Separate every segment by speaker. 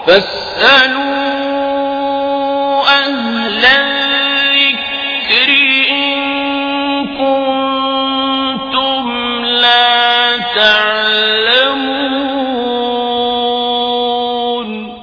Speaker 1: فاسألوا أهل الذكر إن كنتم لا تعلمون.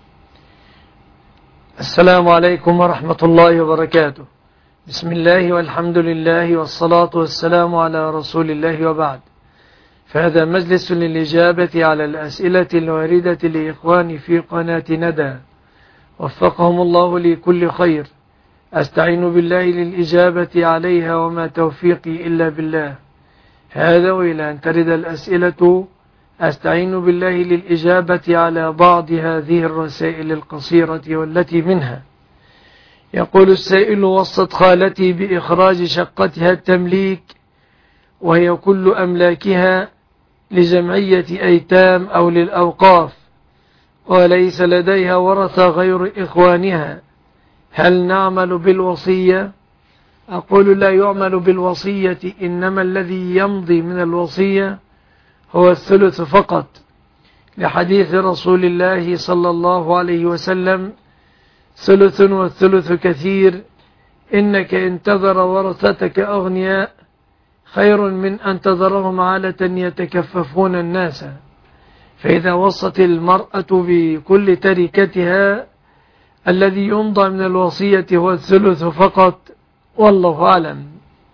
Speaker 2: السلام عليكم ورحمة الله وبركاته. بسم الله والحمد لله والصلاة والسلام على رسول الله وبعد. فهذا مجلس للإجابة على الأسئلة الواردة لإخواني في قناة ندى، وفقهم الله لكل خير. أستعين بالله للإجابة عليها وما توفيقي إلا بالله. هذا وإلى أن ترد الأسئلة أستعين بالله للإجابة على بعض هذه الرسائل القصيرة، والتي منها: يقول السائل: وصت خالتي بإخراج شقتها التمليك وهي كل أملاكها لجمعية أيتام أو للأوقاف، وليس لديها ورثة غير إخوانها، هل نعمل بالوصية؟ أقول: لا يعمل بالوصية، إنما الذي يمضي من الوصية هو الثلث فقط، لحديث رسول الله صلى الله عليه وسلم: ثلث والثلث كثير، إنك إن تذر ورثتك أغنياء خير من أن تذرهم عالة يتكففون الناس. فإذا وصت المرأة بكل تركتها الذي يمضى من الوصية هو الثلث فقط، والله أعلم.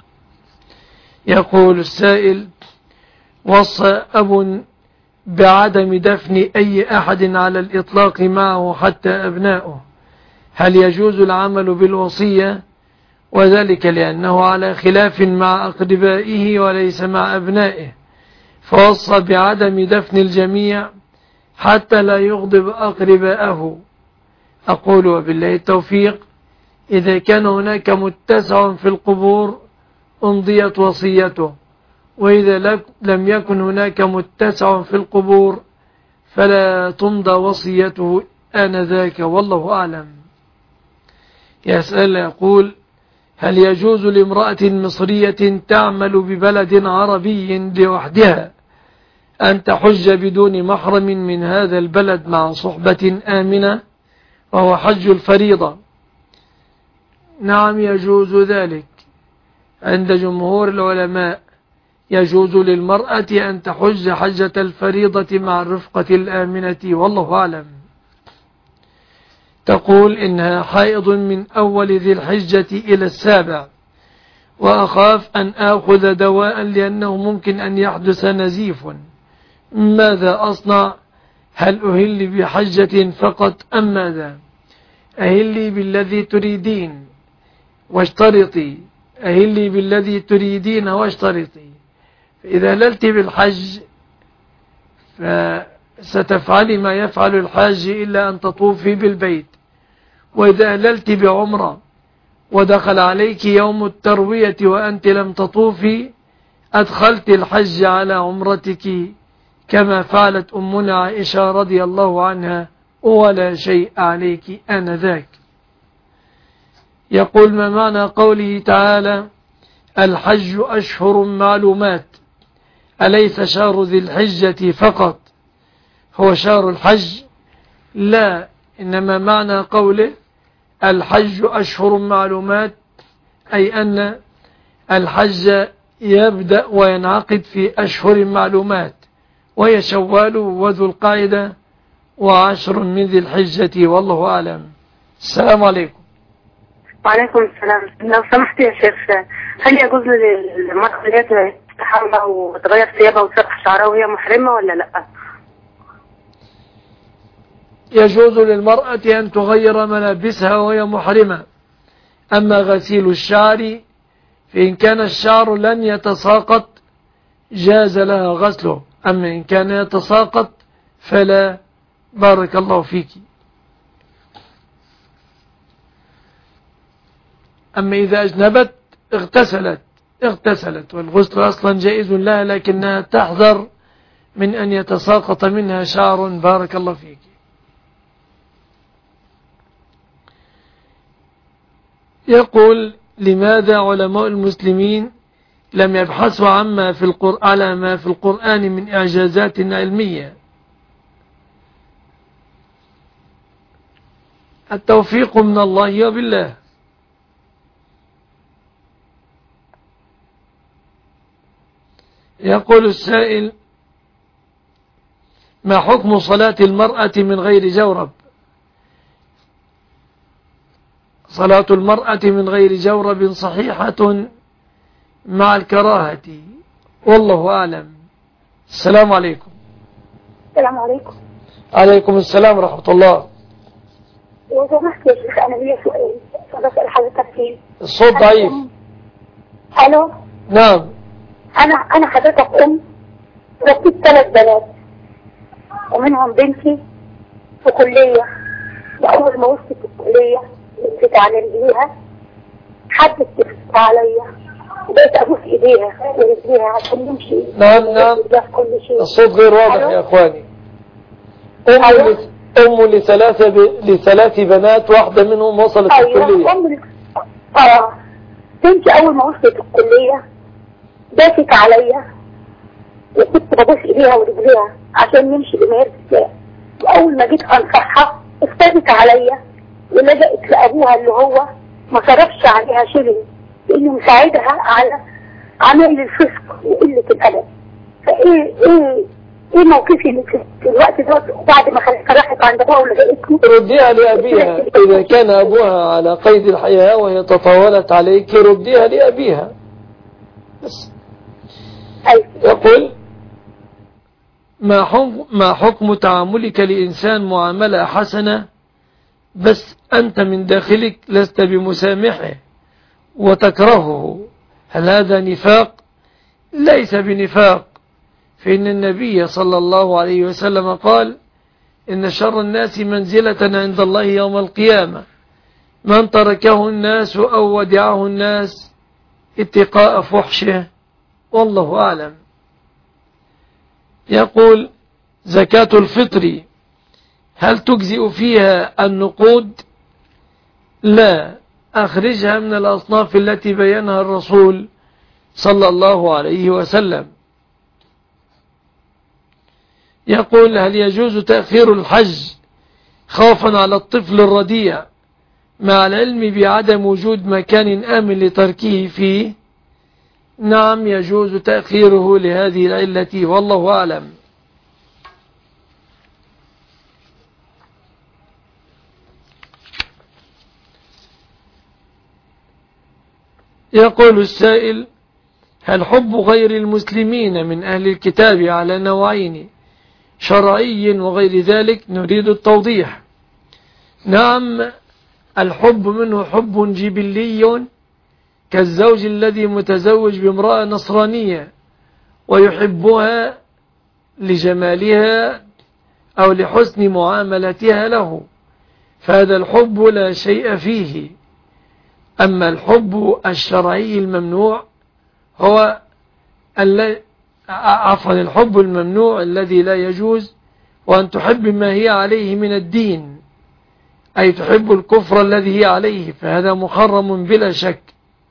Speaker 2: يقول السائل: وصى أب بعدم دفن أي أحد على الإطلاق معه حتى أبناؤه، هل يجوز العمل بالوصية؟ وذلك لأنه على خلاف مع أقربائه وليس مع أبنائه، فوصى بعدم دفن الجميع حتى لا يغضب أقرباءه. أقول: وبالله التوفيق. إذا كان هناك متسع في القبور أمضيت وصيته، وإذا لم يكن هناك متسع في القبور فلا تمضى وصيته آنذاك، والله أعلم. يسأل يقول: هل يجوز لامرأة مصرية تعمل ببلد عربي لوحدها أن تحج بدون محرم من هذا البلد مع صحبة آمنة وهو حج الفريضة؟ نعم، يجوز ذلك. عند جمهور العلماء يجوز للمرأة أن تحج حجة الفريضة مع الرفقة الآمنة، والله أعلم. تقول: إنها حائض من أول ذي الحجة إلى السابع، وأخاف أن آخذ دواء لأنه ممكن أن يحدث نزيف، ماذا أصنع؟ هل أهل بحجة فقط أم ماذا؟ أهلي بالذي تريدين واشترطي، أهلي بالذي تريدين واشترطي. فإذا هللت بالحج فستفعلي ما يفعل الحاج إلا أن تطوفي بالبيت، وإذا هللت بعمرة ودخل عليك يوم التروية وأنت لم تطوفي أدخلت الحج على عمرتك كما فعلت أمنا عائشة رضي الله عنها، ولا شيء عليك آنذاك. يقول: ما معنى قوله تعالى: الحج أشهر معلومات؟ أليس شهر ذي الحجة فقط هو شهر الحج؟ لا، إنما معنى قوله الحج أشهر معلومات أي أن الحج يبدأ وينعقد في أشهر معلومات، وهي شوال وذو القاعدة و10 من ذي الحجة، والله أعلم. السلام عليكم.
Speaker 3: وعليكم السلام. لو سمحت يا شيخ، هل يجوز للمرأة اللي تستحمى وتغير ثيابها وتسرح شعرها وهي محرمة ولا لا؟
Speaker 2: يجوز للمرأة أن تغير ملابسها وهي محرمة. أما غسيل الشعر فإن كان الشعر لن يتساقط جاز لها غسله، أما إن كان يتساقط فلا. بارك الله فيك. أما إذا أجنبت اغتسلت، والغسل أصلا جائز لها، لكنها تحذر من أن يتساقط منها شعر. بارك الله فيك. يقول: لماذا علماء المسلمين لم يبحثوا على ما في القرآن من إعجازات علمية؟ التوفيق من الله وبالله. يقول السائل: ما حكم صلاة المرأة من غير جورب؟ صلاة المرأة من غير جورب صحيحة مع الكراهة، والله أعلم. السلام عليكم.
Speaker 4: السلام عليكم.
Speaker 2: عليكم السلام ورحمة الله.
Speaker 4: لو سمحت يا شيخ أنا ليا سؤال بسأل حضرتك فيه.
Speaker 2: الصوت ضعيف.
Speaker 4: ألو.
Speaker 2: نعم.
Speaker 4: أنا حضرتك ربيت 3 بنات ومنهم بنتي في كلية، وأول ما وصلت الكلية بتتعلم بيها حد تفت عليا وبقيت أبوس إيديها ورجليها عشان نمشي.
Speaker 2: نعم
Speaker 4: كل شيء.
Speaker 2: الصوت غير واضح يا أخواني. أم لثلاث بنات، واحدة منهم وصلت الكلية.
Speaker 4: بنتي أول ما وصلت الكلية دافت عليا وكنت ببوس إيديها ورجليها عشان نمشي بمهر الساعة، وأول ما جيت أنصحها افتدت عليا ولجأت لأبوها اللي هو ما صرفش عليها شيء لأنه مساعدها على عمل الفسق وقلة الأدب. ايه موقفي في الوقت ده بعد ما خلتها راحت عند ابوها ولجأت له؟
Speaker 2: رديها لأبيها. إذا كان أبوها على قيد الحياة وهي تطاولت عليك رديها لأبيها بس. يقول: ما حكم تعاملك لإنسان معاملة حسنة بس أنت من داخلك لست بمسامحه وتكرهه؟ هل هذا نفاق؟ ليس بنفاق، فإن النبي صلى الله عليه وسلم قال: إن شر الناس منزلة عند الله يوم القيامة من تركه الناس أو ودعه الناس اتقاء فحشه، والله أعلم. يقول: زكاة الفطر هل تجزئ فيها النقود؟ لا، أخرجها من الأصناف التي بينها الرسول صلى الله عليه وسلم. يقول: هل يجوز تأخير الحج خوفا على الطفل الرضيع مع العلم بعدم وجود مكان آمن لتركه فيه؟ نعم، يجوز تأخيره لهذه العلة، والله أعلم. يقول السائل: هل حب غير المسلمين من أهل الكتاب على نوعين، شرعي وغير ذلك؟ نريد التوضيح. نعم، الحب منه حب جبلي كالزوج الذي متزوج بامرأة نصرانية ويحبها لجمالها أو لحسن معاملتها له، فهذا الحب لا شيء فيه. أما الحب الشرعي الممنوع هو الحب الممنوع الذي لا يجوز، وأن تحب ما هي عليه من الدين، أي تحب الكفر الذي هي عليه، فهذا محرم بلا شك.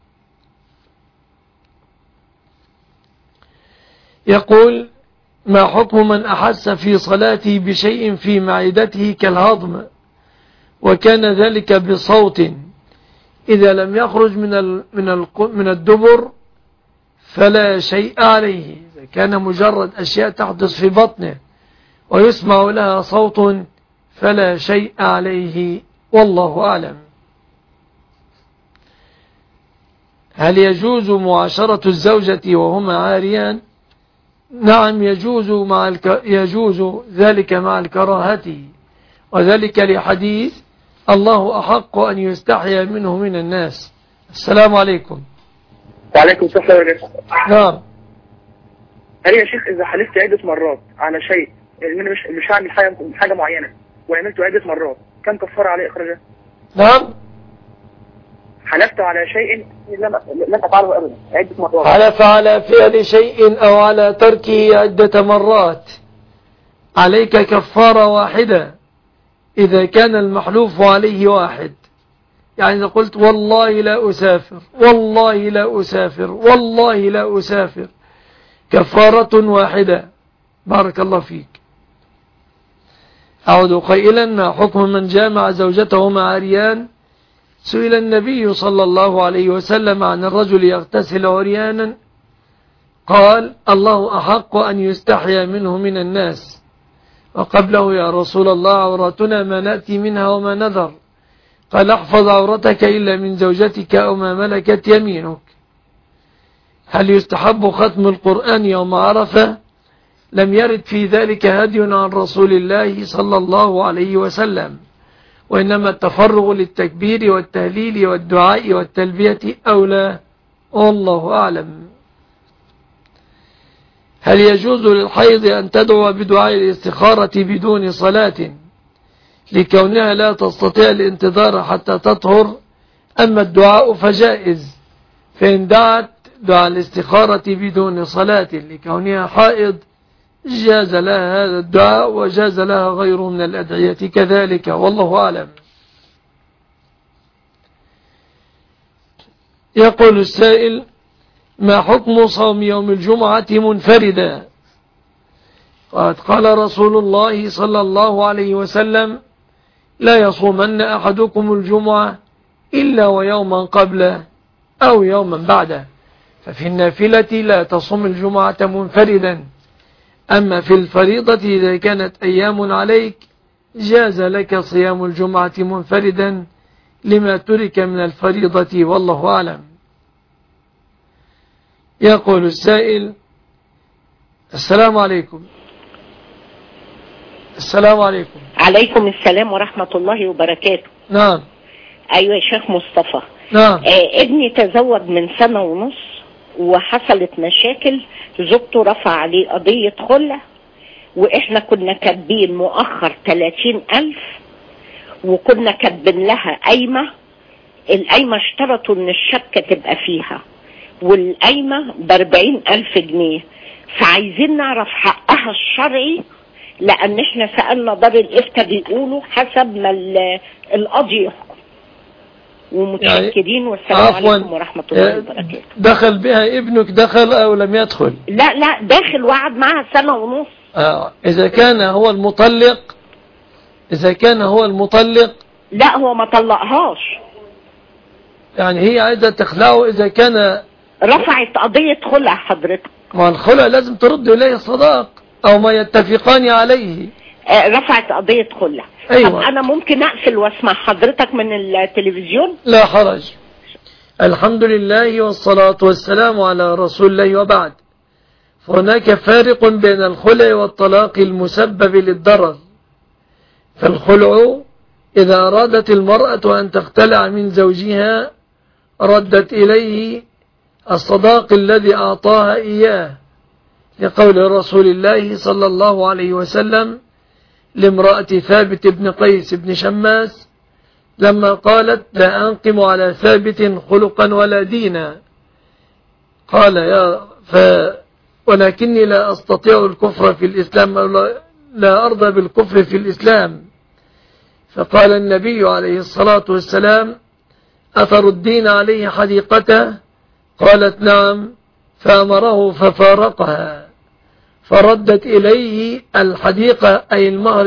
Speaker 2: يقول: ما حكم من أحس في صلاته بشيء في معدته كالهضم وكان ذلك بصوت إذا لم يخرج من الدبر فلا شيء عليه، إذا كان مجرد أشياء تحدث في بطنه ويسمع لها صوت فلا شيء عليه، والله أعلم. هل يجوز معاشرة الزوجة وهما عاريان؟ نعم، يجوز ذلك مع الكراهة، وذلك لحديث: الله أحق أن يستحيا منه من الناس. السلام عليكم.
Speaker 5: وعليكم السلام ورحمة الله.
Speaker 2: نعم.
Speaker 5: هل يا شيخ إذا حلفت عدة مرات على شيء يعني مش هعمل حاجة معينة وعملته عدة مرات كم كفارة عليه إخراجها؟
Speaker 2: نعم،
Speaker 5: حلفت على شيء لم أفعله أبدا عدة مرات.
Speaker 2: حلف على فعل شيء أو على تركه عدة مرات، عليك كفارة واحدة إذا كان المحلوف عليه واحد. يعني إذا قلت والله لا أسافر، والله لا أسافر، والله لا أسافر، كفارة واحدة. بارك الله فيك. أعود قائلا: ما حكم من جامع زوجته مع عريان؟ سئل النبي صلى الله عليه وسلم عن الرجل يغتسل عريانا، قال: الله أحق أن يستحيا منه من الناس. وقبله: يا رسول الله، عورتنا ما نأتي منها وما نذر. قال: احفظ عورتك إلا من زوجتك أو ما ملكت يمينك. هل يستحب ختم القرآن يوم عرفة؟ لم يرد في ذلك هدي عن رسول الله صلى الله عليه وسلم، وإنما التفرغ للتكبير والتهليل والدعاء والتلبية أولى، والله أعلم. هل يجوز للحيض أن تدعو بدعاء الاستخارة بدون صلاة لكونها لا تستطيع الانتظار حتى تطهر؟ أما الدعاء فجائز، فإن دعت دعاء الاستخارة بدون صلاة لكونها حائض جاز لها هذا الدعاء، وجاز لها غيره من الأدعية كذلك، والله أعلم. يقول السائل: ما حكم صوم يوم الجمعة منفردا؟ قال رسول الله صلى الله عليه وسلم: لا يصومن أحدكم الجمعة إلا ويوما قبله أو يوما بعده. ففي النافلة لا تصوم الجمعة منفردا، أما في الفريضة إذا كانت أيام عليك جاز لك صيام الجمعة منفردا لما ترك من الفريضة، والله أعلم. يقول السائل: السلام عليكم. السلام عليكم.
Speaker 6: عليكم السلام ورحمة الله وبركاته.
Speaker 2: نعم.
Speaker 6: أيوة يا شيخ مصطفى.
Speaker 2: نعم.
Speaker 6: ابني تزوج من 1.5 سنة وحصلت مشاكل، زوجته رفع عليه قضية خلع، وإحنا كنا كاتبين مؤخر 30,000 وكنا كاتبين لها قايمة. القايمة اشترطوا إن الشبكة تبقى فيها، والقايمة ب40,000 جنيه، فعايزين نعرف حقها الشرعي، لأن احنا سألنا دار الإفتاء بيقولوا حسب ما القاضي يحكم. ومتشكرين، والسلام عليكم ورحمة الله وبركاته.
Speaker 2: دخل بها ابنك دخل أو لم يدخل؟
Speaker 6: لا داخل وقعد معها 1.5 سنة.
Speaker 2: إذا كان هو المطلق
Speaker 6: لا هو ما طلقهاش،
Speaker 2: يعني هي عايزة تخلعه. إذا كان
Speaker 6: رفعت قضية خلع حضرتك،
Speaker 2: ما الخلع لازم ترد إليه الصداق أو ما يتفقان عليه.
Speaker 6: رفعت قضية خلع.
Speaker 2: أيوة.
Speaker 6: طب أنا ممكن أقفل واسمع حضرتك من التلفزيون؟
Speaker 2: لا حرج. الحمد لله والصلاة والسلام على رسول الله، وبعد. فهناك فارق بين الخلع والطلاق المسبب للضرر. فالخلع إذا أرادت المرأة أن تختلع من زوجها ردت إليه الصداق الذي أعطاها إياه، لقول رسول الله صلى الله عليه وسلم لامرأة ثابت بن قيس بن شماس لما قالت: لا أنقم على ثابت خلقا ولا دينا. قال: ولكني لا أستطيع الكفر في الإسلام، لا أرضى بالكفر في الإسلام. فقال النبي عليه الصلاة والسلام: أتردين عليه حديقته؟ قالت: نعم. فأمره ففارقها، فردت إليه الحديقة، أي المهر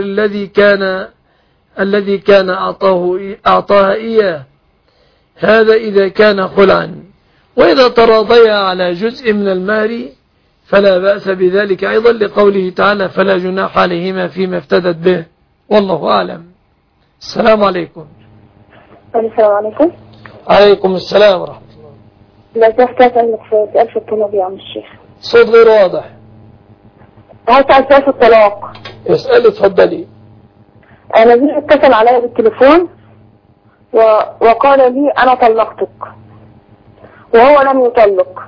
Speaker 2: الذي كان أعطاها إياه. هذا إذا كان خلعا. وإذا تراضيا على جزء من المهر فلا بأس بذلك أيضا، لقوله تعالى: فلا جناح عليهما فيما افتدت به، والله أعلم. السلام عليكم.
Speaker 4: السلام عليكم.
Speaker 2: عليكم السلام ورحمة الله.
Speaker 4: لا تحتاج أسألك سؤال في الطلاق يا عم الشيخ.
Speaker 2: صوت غير واضح.
Speaker 4: هسأل سؤال في الطلاق.
Speaker 2: اسألي، اتفضلي.
Speaker 4: أنا زوجي اتصل عليا بالتليفون وقال لي أنا طلقتك، وهو لم يطلق.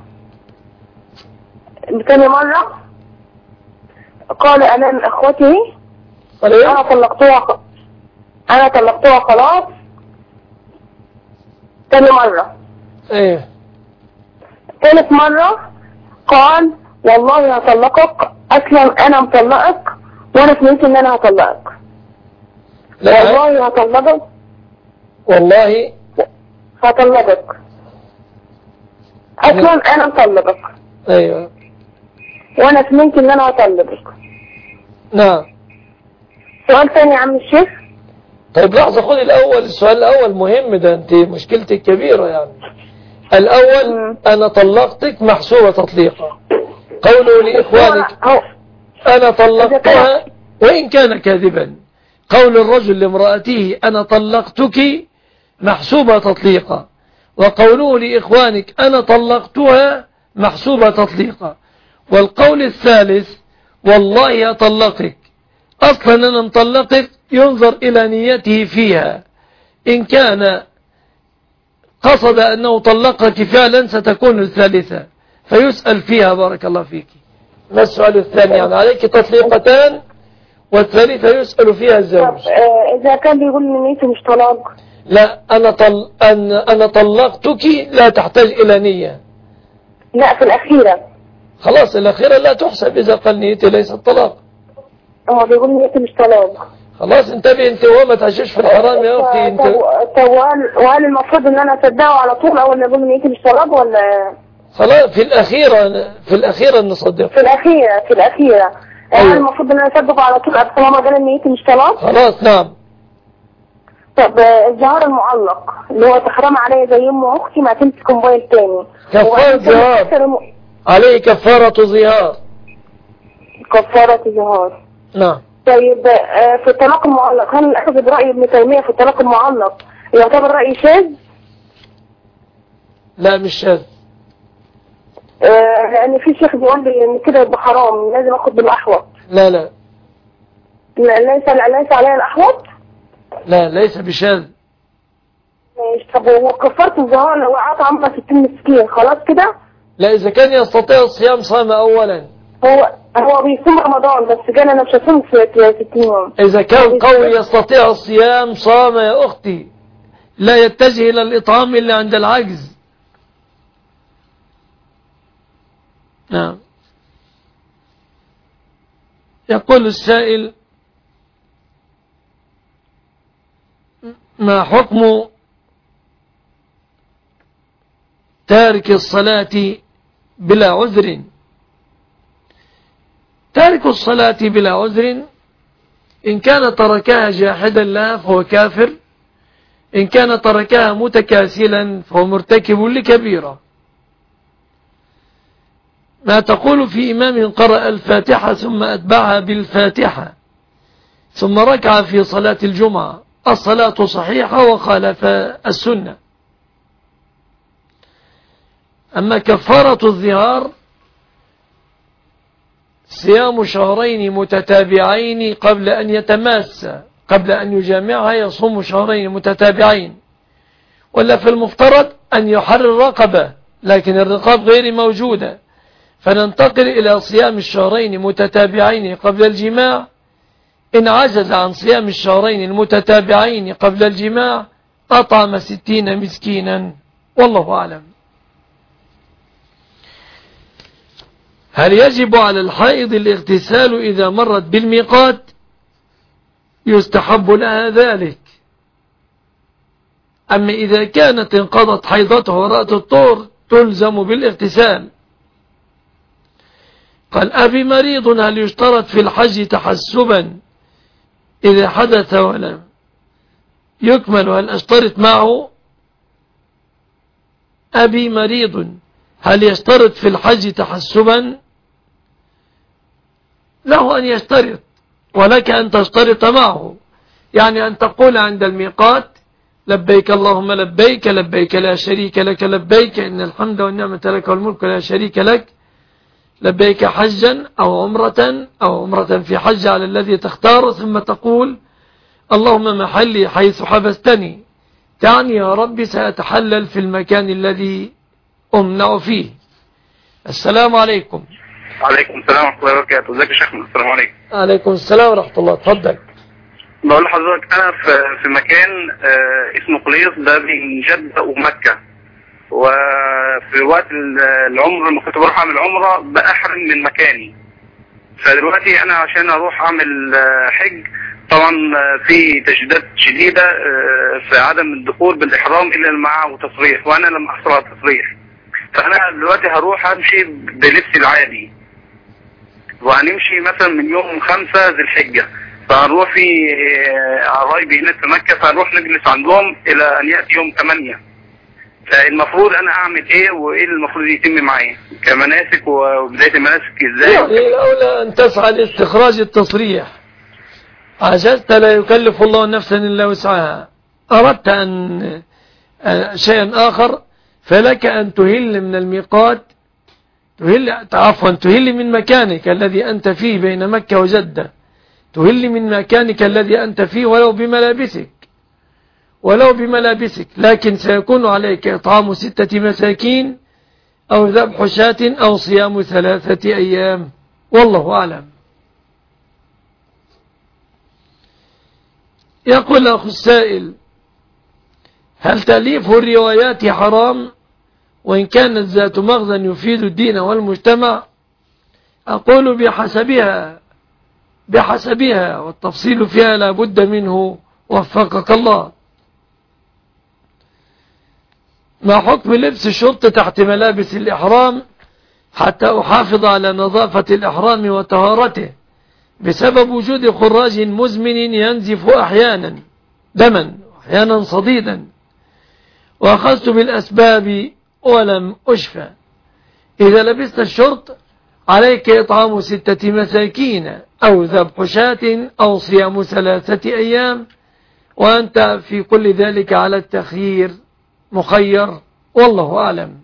Speaker 4: تاني مرة قال أمام إخوته أنا طلقتها خلاص. تاني مرة.
Speaker 2: ايه.
Speaker 4: ثالث مرة قال: والله هطلقك، أصلا أنا مطلقك وأنا سمعت إن أنا هطلقك. والله هطلقك،
Speaker 2: والله
Speaker 4: هطلقك، أصلا أنا مطلقك.
Speaker 2: ايوه.
Speaker 4: وأنا سمعت إن أنا هطلقك.
Speaker 2: نعم.
Speaker 4: سؤال تاني يا عم الشيخ.
Speaker 2: طيب لحظة، خد الأول، السؤال الأول مهم، ده أنت مشكلتك كبيرة يعني. الأول أنا طلقتك محسوبة تطليقا، قوله لإخوانك أنا طلقتها وإن كان كاذبا، قول الرجل لامرأته أنا طلقتك محسوبة تطليقا، وقوله لإخوانك أنا طلقتها محسوبة تطليقا. والقول الثالث والله أطلقك، أصلا أنا مطلقك ينظر إلى نيته فيها، إن كان قصد أنه طلقك فعلا ستكون الثالثة فيسأل فيها. بارك الله فيك. ما السؤال الثاني؟ يعني عليك تطليقتان والثالثة يسأل فيها الزوج.
Speaker 4: إذا كان بيقول نيته مش طلاق؟
Speaker 2: لا، أنا طلقتك لا تحتاج إلى نية.
Speaker 4: لا، في الأخيرة.
Speaker 2: خلاص الأخيرة لا تحسب إذا قال نيتي ليس الطلاق.
Speaker 4: هو بيقول نيته مش طلاق.
Speaker 2: خلاص انتبه انت وهو، ما تعيشش في الحرام يا اختي انت.
Speaker 4: طب وهل المفروض ان انا اصدقه على طول اول ما يقول نيتي مش طلاق ولا؟
Speaker 2: خلاص في الأخيرة نصدقه.
Speaker 4: في الأخيرة
Speaker 2: أيوة.
Speaker 4: هل المفروض ان انا اصدقه على طول قبل ما قال نيتي مش طلاق؟
Speaker 2: خلاص نعم.
Speaker 4: طب الظهار المعلق اللي هو تحرم عليا زي ام اختي ما تمسك موبايل تاني،
Speaker 2: كفارة ظهار عليه، كفارة ظهار.
Speaker 4: كفارة ظهار.
Speaker 2: نعم.
Speaker 4: طيب في الطلاق المعلق، هل اخذ برأي ابن تيمية في الطلاق المعلق يعتبر رأي شاذ؟
Speaker 2: لا مش شاذ.
Speaker 4: لان في شيخ بيقول لي ان كده يبقى حرام، لازم اخد بالاحوط.
Speaker 2: لا
Speaker 4: ليس عليا الاحوط.
Speaker 2: لا ليس بشاذ.
Speaker 4: ماشي. طب وكفارة الظهار لو اعطى عمره 60 مسكين خلاص كده؟
Speaker 2: لا، إذا كان يستطيع الصيام صام أولا.
Speaker 4: هو بيصوم رمضان بس قال انا مش هصوم في 60 يوم.
Speaker 2: إذا كان قوي يستطيع الصيام صام يا أختي، لا يتجه إلى الإطعام إلا عند العجز. نعم. يقول السائل: ما حكم تارك الصلاة بلا عذر؟ تارك الصلاة بلا عذر إن كان تركها جاحدا لها فهو كافر، إن كان تركها متكاسلا فهو مرتكب لكبيرة. ما تقول في إمام قرأ الفاتحة ثم أتبعها بالفاتحة ثم ركع في صلاة الجمعة، الصلاة صحيحة وخالف السنة. أما كفارة الظهار صيام شهرين متتابعين قبل أن يتماس، قبل أن يجامعها يصوم شهرين متتابعين، ولا في المفترض أن يحرر رقبة لكن الرقاب غير موجودة، فننتقل إلى صيام الشهرين متتابعين قبل الجماع. إن عجز عن صيام الشهرين المتتابعين قبل الجماع أطعم 60 مسكينا، والله أعلم. هل يجب على الحائض الاغتسال إذا مرت بالميقات؟ يستحب لها ذلك. أما إذا كانت انقضت حيضتها ورأت الطهر تلزم بالاغتسال. قال: أبي مريض هل يشترط في الحج تحسبا إذا حدث ولم يكمل، هل أشترط معه؟ أبي مريض هل يشترط في الحج تحسبا؟ له أن يشترط ولك أن تشترط معه، يعني أن تقول عند الميقات: لبيك اللهم لبيك، لبيك لا شريك لك لبيك، إن الحمد والنعمة لك والملك لا شريك لك، لبيك حجا أو عمرة في حج على الذي تختار، ثم تقول: اللهم محلي حيث حبستني، تعني يا ربي سأتحلل في المكان الذي أمنع فيه. السلام عليكم.
Speaker 7: وعليكم السلام ورحمة الله وبركاته. ازيك يا شيخنا؟ السلام عليكم.
Speaker 2: عليكم السلام ورحمة الله. اتفضل.
Speaker 7: بقول لحضرتك انا في مكان اسمه قليص، ده بين جدة ومكة، وفي وقت العمر لما كنت بروح اعمل عمرة بأحرم من مكاني. فدلوقتي انا عشان اروح اعمل حج طبعا في تشديدات شديدة في عدم الدخول بالاحرام الا معه تصريح، وانا لم احصل على تصريح. فانا دلوقتي هروح امشي بلبسي العادي، وهنمشي مثلا من يوم 5 ذي الحجة. فهنروح في قرايبي هناك في مكة، فهنروح نجلس عندهم إلى أن يأتي يوم 8. فالمفروض أنا أعمل إيه وإيه المفروض يتم معايا كمناسك وبداية المناسك إزاي؟
Speaker 2: يعني الأولى أن تسعى لاستخراج التصريح. عجزت لا يكلف الله نفسا إلا وسعها. أردت أن شيئا آخر فلك أن تهل من الميقات، تهل من مكانك الذي أنت فيه بين مكة وجدة، تهل من مكانك الذي أنت فيه ولو بملابسك، لكن سيكون عليك إطعام 6 مساكين أو ذبح شاة أو صيام 3 أيام، والله أعلم. يقول أخو السائل: هل تأليف الروايات حرام وإن كانت ذات مغزى يفيد الدين والمجتمع؟ أقول بحسبها والتفصيل فيها لا بد منه، وفقك الله. ما حكم لبس الشرطة تحت ملابس الإحرام حتى أحافظ على نظافة الإحرام وطهارته بسبب وجود خراج مزمن ينزف أحيانا دما أحيانا صديدا، وأخذت بالأسباب ولم أشفى؟ إذا لبست الشرط عليك إطعام 6 مساكين أو ذبح شاة أو صيام 3 أيام، وأنت في كل ذلك على التخيير مخير، والله أعلم.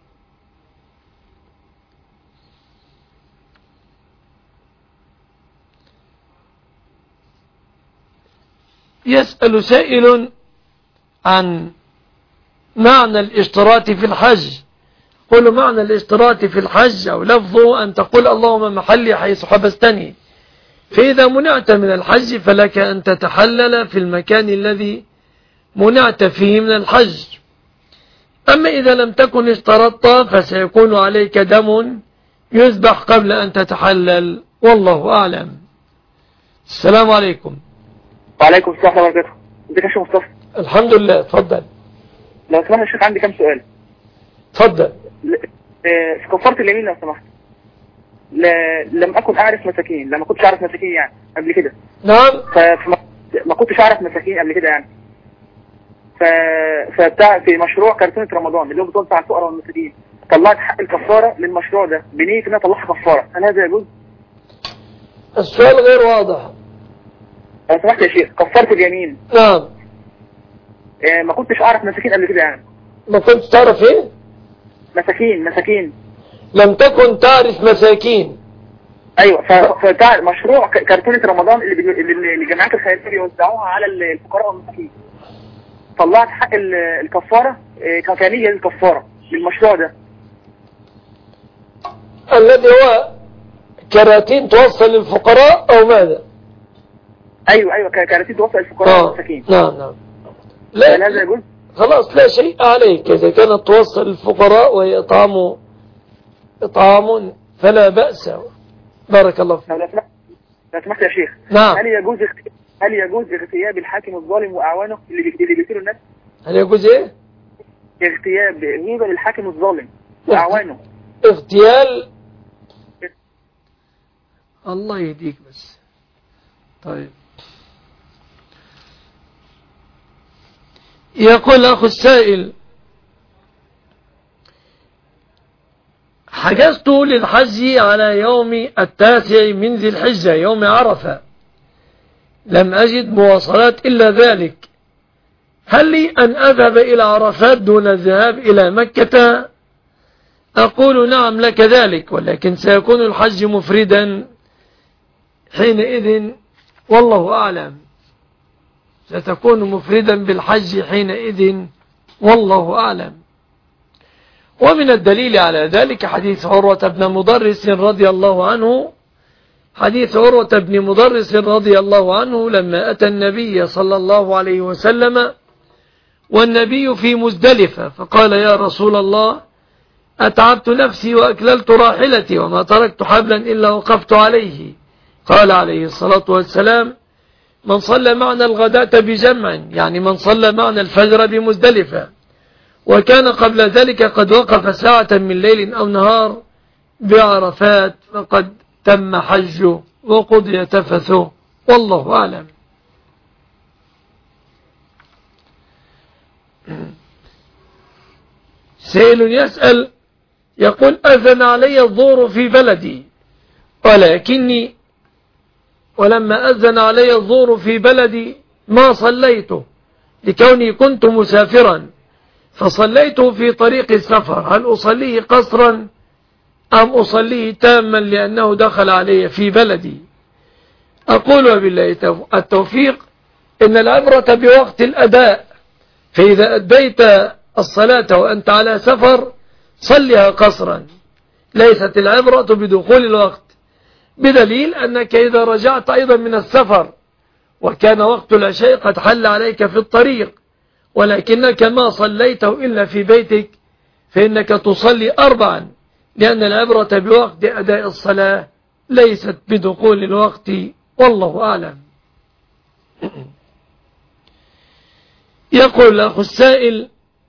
Speaker 2: يسأل سائل عن معنى الاشتراط في الحج. قل معنى الاشتراط في الحج أو لفظه أن تقول اللهم محلي حيث حبستني، فإذا منعت من الحج فلك أن تتحلل في المكان الذي منعت فيه من الحج. أما إذا لم تكن اشترطت فسيكون عليك دم يذبح قبل أن تتحلل، والله أعلم. السلام عليكم.
Speaker 5: وعليكم السلام ورحمة الله وبركاته. ازيك يا شيخ مصطفى؟ الحمد
Speaker 2: لله. اتفضل.
Speaker 5: لو سمحت يا شيخ عندي كام سؤال.
Speaker 2: اتفضل.
Speaker 5: في كفارة اليمين لو سمحت، لم أكن أعرف مساكين، لما كنتش أعرف مساكين يعني قبل كده.
Speaker 2: نعم.
Speaker 5: ما كنتش أعرف مساكين قبل كده يعني. فبتاع في مشروع كرتونة رمضان اللي هو بتوزع على الفقراء والمساكين، طلعت حق الكفارة للمشروع ده بنية إن أنا أطلعها كفارة، هل هذا يجوز؟
Speaker 2: السؤال غير واضح.
Speaker 5: لو سمحت يا شيخ، كفارة اليمين.
Speaker 2: نعم.
Speaker 5: ما كنتش أعرف مساكين قبل كده يعني.
Speaker 2: ما كنتش تعرف إيه؟
Speaker 5: مساكين.
Speaker 2: لم تكن تعرف مساكين.
Speaker 5: ايوه. فبتاع مشروع كرتونة رمضان اللي الجماعات الخيرية بيوزعوها على الفقراء والمساكين، طلعت حق الكفارة كنية للكفارة للمشروع ده
Speaker 2: الذي هو كراتين توصل للفقراء او ماذا؟
Speaker 5: ايوه كراتين توصل للفقراء والمساكين.
Speaker 2: نعم.
Speaker 5: لا هذا يجوز.
Speaker 2: خلاص لا شيء عليك إذا كانت توصل للفقراء وهي إطعام فلا بأس. بارك الله فيك.
Speaker 5: لو سمحت يا شيخ.
Speaker 2: نعم.
Speaker 5: هل يجوز اغتياب الحاكم الظالم واعوانه اللي بيقتلوا الناس؟
Speaker 2: هل يجوز ايه؟
Speaker 5: اغتياب غيبة للحاكم الظالم واعوانه.
Speaker 2: اغتيال. الله يهديك بس. طيب. يقول أخو السائل: حجزت للحج على يوم 9 من ذي الحجة يوم عرفة، لم أجد مواصلات إلا ذلك، هل لي أن أذهب إلى عرفات دون الذهاب إلى مكة؟ أقول نعم لك ذلك، ولكن سيكون الحج مفردا حينئذ، والله أعلم. ستكون مفردا بالحج حينئذ، والله أعلم. ومن الدليل على ذلك حديث عروة بن مدرس رضي الله عنه، حديث عروة بن مدرس رضي الله عنه لما أتى النبي صلى الله عليه وسلم والنبي في مزدلفة، فقال: يا رسول الله، أتعبت نفسي وأكللت راحلتي وما تركت حبلا إلا وقفت عليه. قال عليه الصلاة والسلام: من صلى معنا الغداة بجمع، يعني من صلى معنا الفجر بمزدلفة، وكان قبل ذلك قد وقف ساعة من ليل أو نهار، بعرفات فقد تم حجه وقضي تفثه والله أعلم. سائل يسأل يقول أذن علي الظهر في بلدي ولما أذن علي الظهر في بلدي ما صليته لكوني كنت مسافرا، فصليته في طريق السفر، هل أصليه قصرا أم أصليه تاما لأنه دخل علي في بلدي؟ أقول وبالله التوفيق إن العبرة بوقت الأداء، فإذا أديت الصلاة وأنت على سفر صلها قصرا، ليست العبرة بدخول الوقت، بدليل أنك إذا رجعت أيضا من السفر وكان وقت العشاء قد حل عليك في الطريق ولكنك ما صليته إلا في بيتك فإنك تصلي 4، لأن العبرة بوقت أداء الصلاة ليست بدخول الوقت، والله أعلم. يقول الأخ السائل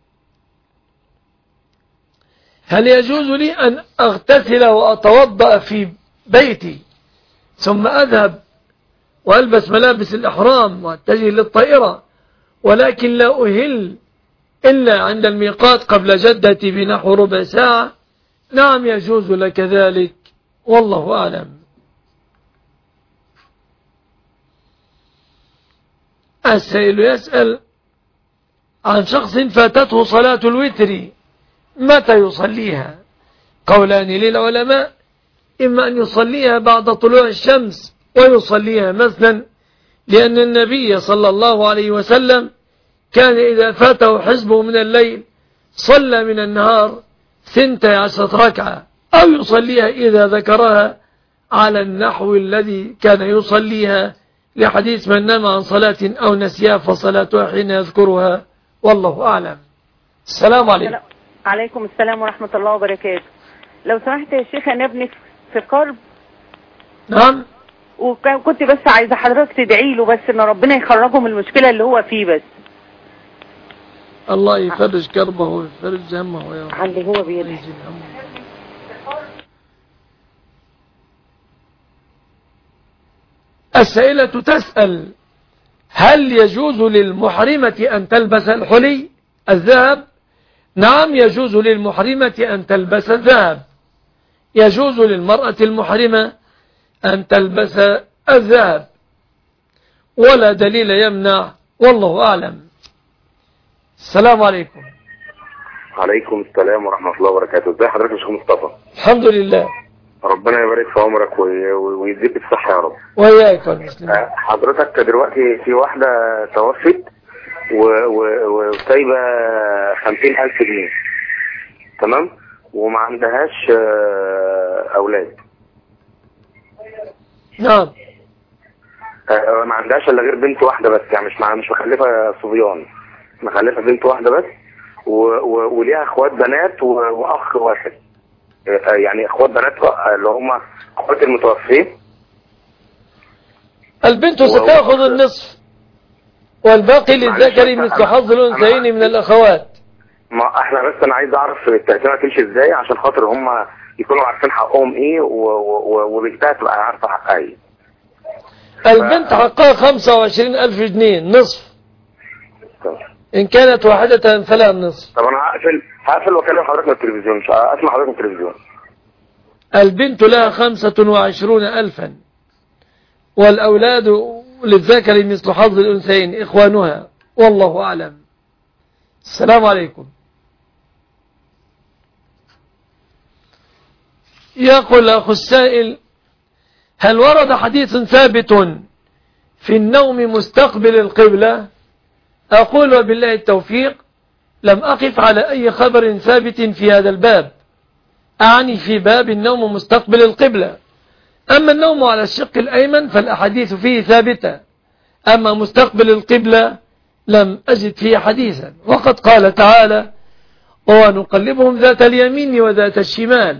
Speaker 2: هل يجوز لي أن أغتسل وأتوضأ في بيتي ثم أذهب وألبس ملابس الإحرام وأتجه للطائرة ولكن لا أهل إلا عند الميقات قبل جدتي بنحو ربع ساعة؟ نعم يجوز لك ذلك، والله أعلم. السائل يسأل عن شخص فاتته صلاة الوتر متى يصليها؟ قولان للعلماء، إما أن يصليها بعد طلوع الشمس ويصليها مثلا، لأن النبي صلى الله عليه وسلم كان إذا فاته حزبه من الليل صلى من النهار 12 ركعة، أو يصليها إذا ذكرها على النحو الذي كان يصليها، لحديث من نام عن صلاة أو نسيها فصلاتها حين يذكرها، والله أعلم. السلام عليكم.
Speaker 8: عليكم السلام ورحمة الله وبركاته. لو سمحت يا شيخ أنا ابني في قرب.
Speaker 2: نعم.
Speaker 8: وكنت بس عايزة حضرتك تدعي له بس إن ربنا يخرجه من المشكلة اللي هو فيه بس.
Speaker 2: الله يفرج كربه ويفرج همه يا رب.
Speaker 8: على اللي هو بيده.
Speaker 2: السائلة تسأل هل يجوز للمحرمة أن تلبس الحلي الذهب؟ نعم يجوز للمحرمة أن تلبس الذهب، يجوز للمرأة المحرمة أن تلبس الذهب ولا دليل يمنع، والله أعلم. السلام عليكم.
Speaker 9: عليكم السلام ورحمة الله وبركاته. ازي حضرتك يا شيخ مصطفى؟
Speaker 2: الحمد لله.
Speaker 9: ربنا يبارك في عمرك ويديك الصحة يا رب.
Speaker 2: وإياك يا مسلم.
Speaker 9: حضرتك دلوقتي في واحدة توفت وسايبة 50,000 جنيه، تمام، وما عندهاش أولاد.
Speaker 2: نعم.
Speaker 9: ما عندهاش إلا غير بنت واحدة بس، يعني مش مخلفة صبيان، مخلفة بنت واحدة بس، وليها اخوات بنات واخ واحد، يعني اخوات بنات اللي هم اخوات المتوفين.
Speaker 2: البنت ستأخذ النصف والباقي للذكر مثل حظ الأنثيين من الأخوات.
Speaker 9: ما احنا بس انا عايز اعرف التقسيمه تمشي ازاي عشان خاطر هم يكونوا عارفين حقهم ايه وبنتها تبقى عارفه حقها ايه.
Speaker 2: البنت حقها 25,000 جنيه نصف، إن كانت واحدة فلا النصف.
Speaker 9: طب أنا هقفل وأكلم حضرتك من التلفزيون، مش أسمع حضرتك من التلفزيون.
Speaker 2: البنت لها 25,000 والأولاد للذكر مثل حظ الأنثيين إخوانها، والله أعلم. السلام عليكم. يقول أخو السائل هل ورد حديث ثابت في النوم مستقبل القبلة؟ أقول وبالله التوفيق لم أقف على أي خبر ثابت في هذا الباب، أعني في باب النوم مستقبل القبلة. أما النوم على الشق الأيمن فالأحاديث فيه ثابتة، أما مستقبل القبلة لم أجد فيه حديثا. وقد قال تعالى ونقلبهم ذات اليمين وذات الشمال،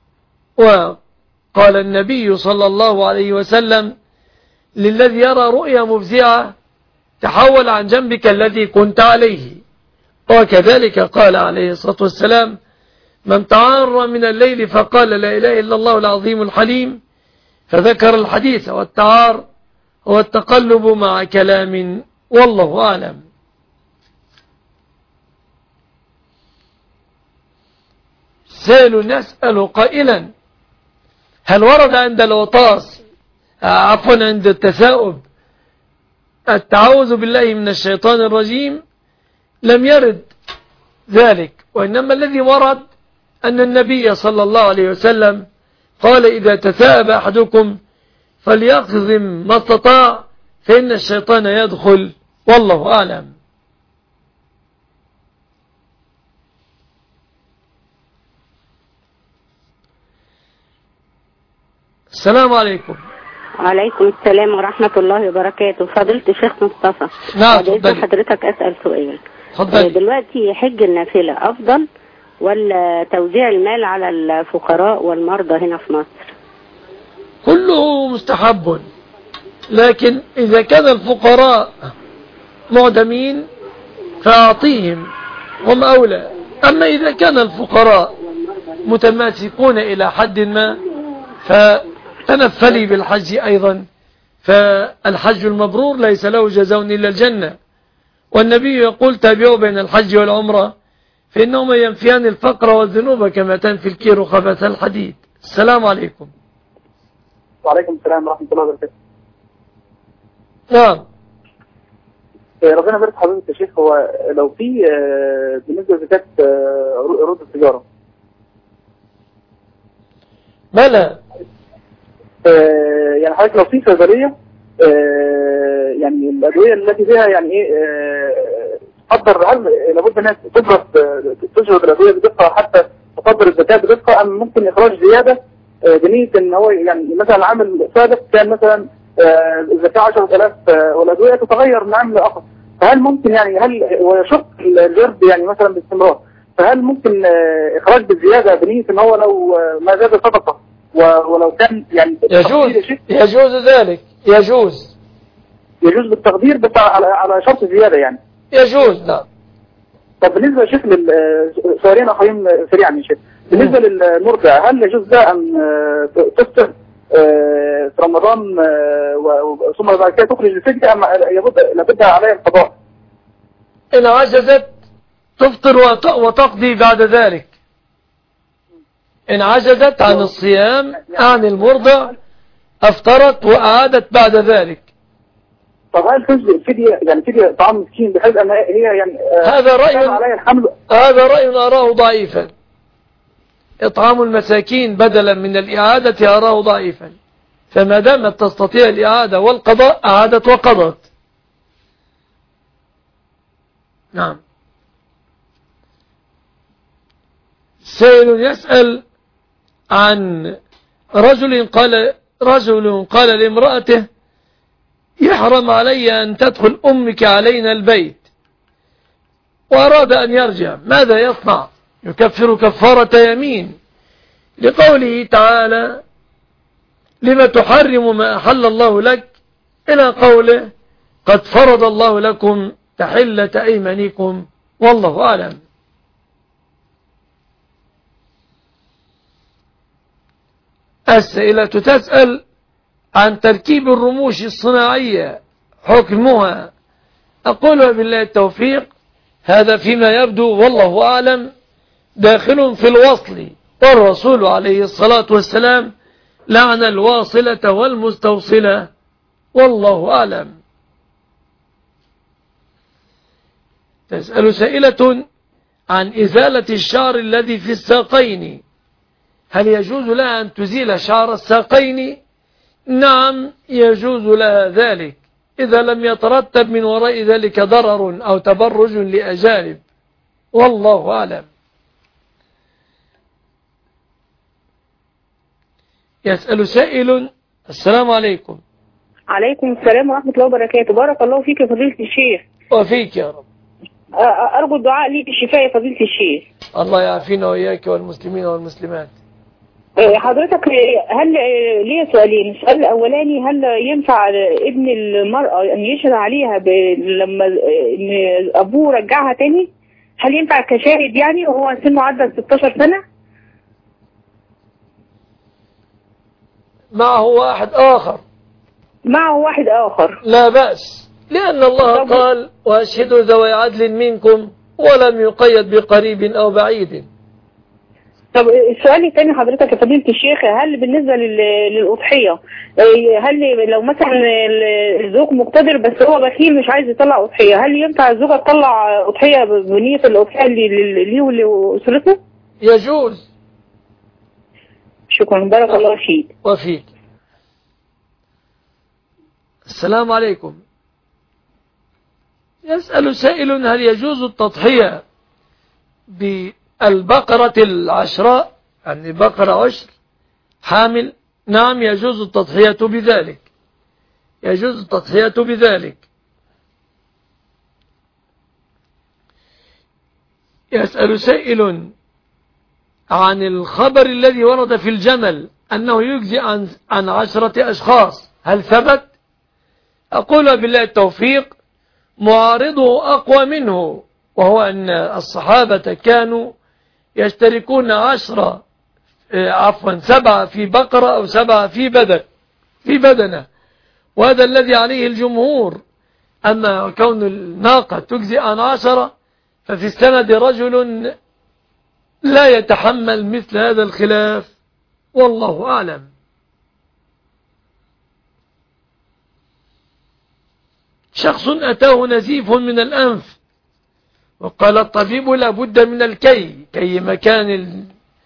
Speaker 2: وقال النبي صلى الله عليه وسلم للذي يرى رؤيا مفزعة تحول عن جنبك الذي كنت عليه. وكذلك قال عليه الصلاة والسلام من تعار من الليل فقال لا إله إلا الله العظيم الحليم، فذكر الحديث. والتعار هو التقلب مع كلام، والله أعلم. سائل يسأل قائلا: هل ورد عند الوطاس عند التثاؤب التعوذ بالله من الشيطان الرجيم؟ لم يرد ذلك، وإنما الذي ورد أن النبي صلى الله عليه وسلم قال: إذا تثاءب أحدكم فليقزم ما استطاع فإن الشيطان يدخل، والله أعلم. السلام عليكم.
Speaker 10: وعليكم السلام ورحمة الله وبركاته. فضيلة الشيخ مصطفى،
Speaker 2: نعم،
Speaker 10: اتفضل حضرتك. أسأل سؤال. دلوقتي حج النافلة أفضل ولا توزيع المال على الفقراء والمرضى هنا في مصر؟
Speaker 2: كله مستحب، لكن إذا كان الفقراء معدمين فأعطيهم، هم أولى. أما إذا كان الفقراء متماسكون إلى حد ما فتنفلي بالحج أيضا، فالحج المبرور ليس له جزاء إلا الجنة، والنبي يقول: تابعوا بين الحج والعمرة فإنهما ينفيان الفقر والذنوب كما تنفي الكير خبث الحديد. السلام عليكم.
Speaker 5: وعليكم السلام ورحمة الله وبركاته.
Speaker 2: نعم.
Speaker 5: ربنا يبارك حضرتك يا شيخ. هو لو في بالنسبة لزكاة عروض التجارة
Speaker 2: بلى،
Speaker 5: يعني حضرتك لو في صيدلية يعني الأدوية التي فيها يعني ايه تقدر، هل لابد الناس تجرد الأدوية بدقة حتى تقدر الزكاة بدقة، أم ممكن إخراج زيادة بنية إن هو يعني مثلا العامل سابق كان مثلا الزكاة 10,000 والأدوية تتغير من عام لآخر، فهل ممكن يعني ويشق الجرد يعني مثلا باستمرار، فهل ممكن إخراج بالزيادة بنية إن هو لو ما زاد صدقة ولو كان يعني
Speaker 2: يجوز ذلك، يجوز
Speaker 5: بالتقدير بس على شرط زيادة يعني
Speaker 2: يجوز. نعم.
Speaker 5: طب بالنسبة يا شيخ سؤالين أخرين سريعا يا شيخ، بالنسبة للمرضع هل يجوز ده أن تفطر في رمضان ثم بعد كده تخرج الفدية أم لابد عليها القضاء؟
Speaker 2: إن عجزت تفطر وتقضي بعد ذلك. إن عجزت عن الصيام عن المرضع أفطرت وأعادت بعد ذلك.
Speaker 5: طب هل تجزئ الفدية يعني فدية طعام مسكين بحيث أن هي يعني
Speaker 2: هذا رأي أراه ضعيفا. إطعام المساكين بدلا من الإعادة أراه ضعيفا، فما دامت تستطيع الإعادة والقضاء أعادت وقضت. نعم. سائل يسأل عن رجل قال لامرأته: يحرم علي أن تدخل أمك علينا البيت، وأراد أن يرجع، ماذا يصنع؟ يكفر كفارة يمين لقوله تعالى: لما تحرم ما أحل الله لك، إلى قوله: قد فرض الله لكم تحلة أيمانكم، والله أعلم. السائلة تسأل عن تركيب الرموش الصناعية، حكمها؟ أقول بالله التوفيق، هذا فيما يبدو والله أعلم داخل في الوصل، والرسول عليه الصلاة والسلام لعن الواصلة والمستوصلة، والله أعلم. تسأل سائلة عن إزالة الشعر الذي في الساقين، هل يجوز لها أن تزيل شعر الساقين؟ نعم، يجوز لها ذلك إذا لم يترتب من وراء ذلك ضرر أو تبرج لأجانب، والله أعلم. يسأل سائل: السلام عليكم.
Speaker 11: عليكم السلام ورحمة الله وبركاته. بارك الله فيك يا فضيلة الشيخ.
Speaker 2: وفيك يا رب.
Speaker 11: أرجو الدعاء لي بالشفاء يا فضيلة الشيخ.
Speaker 2: الله يعافينا وإياك والمسلمين والمسلمات.
Speaker 11: حضرتك هل ليه سؤالين؟ السؤال الأولاني: هل ينفع ابن المرأة أن يشهد عليها لما إن أبوه رجعها تاني؟ هل ينفع كشاهد يعني وهو سنه عدى 16 سنة؟
Speaker 2: معه واحد آخر
Speaker 11: معه واحد آخر.
Speaker 2: لا بأس، لأن الله قال وأشهدوا ذوي عدل منكم ولم يقيد بقريب أو بعيد.
Speaker 11: طب السؤال الثاني حضرتك يا فضيلة الشيخ، هل بالنسبة للأضحية، هل لو مثلا الزوج مقتدر بس هو بخيل مش عايز يطلع أضحية، هل ينفع الزوجة تطلع أضحية بنية الأضحية ليه ولأسرته؟
Speaker 2: يجوز.
Speaker 11: شكرا، بارك الله فيك.
Speaker 2: وفيك. السلام عليكم. يسأل سائل هل يجوز التضحية بالبقرة العشراء، يعني بقرة عشر حامل؟ نعم يجوز التضحية بذلك، يجوز التضحية بذلك. يسأل سائل عن الخبر الذي ورد في الجمل أنه يجزي عن 10 أشخاص، هل ثبت؟ أقول بالله التوفيق معارضه أقوى منه، وهو أن الصحابة كانوا يشتركون 7 في بقرة أو 7 في بدنة، وهذا الذي عليه الجمهور. أما كون الناقة تجزي عن 10 ففي السند رجل لا يتحمل مثل هذا الخلاف، والله أعلم. شخص أتاه نزيف من الأنف وقال الطبيب لابد من كي مكان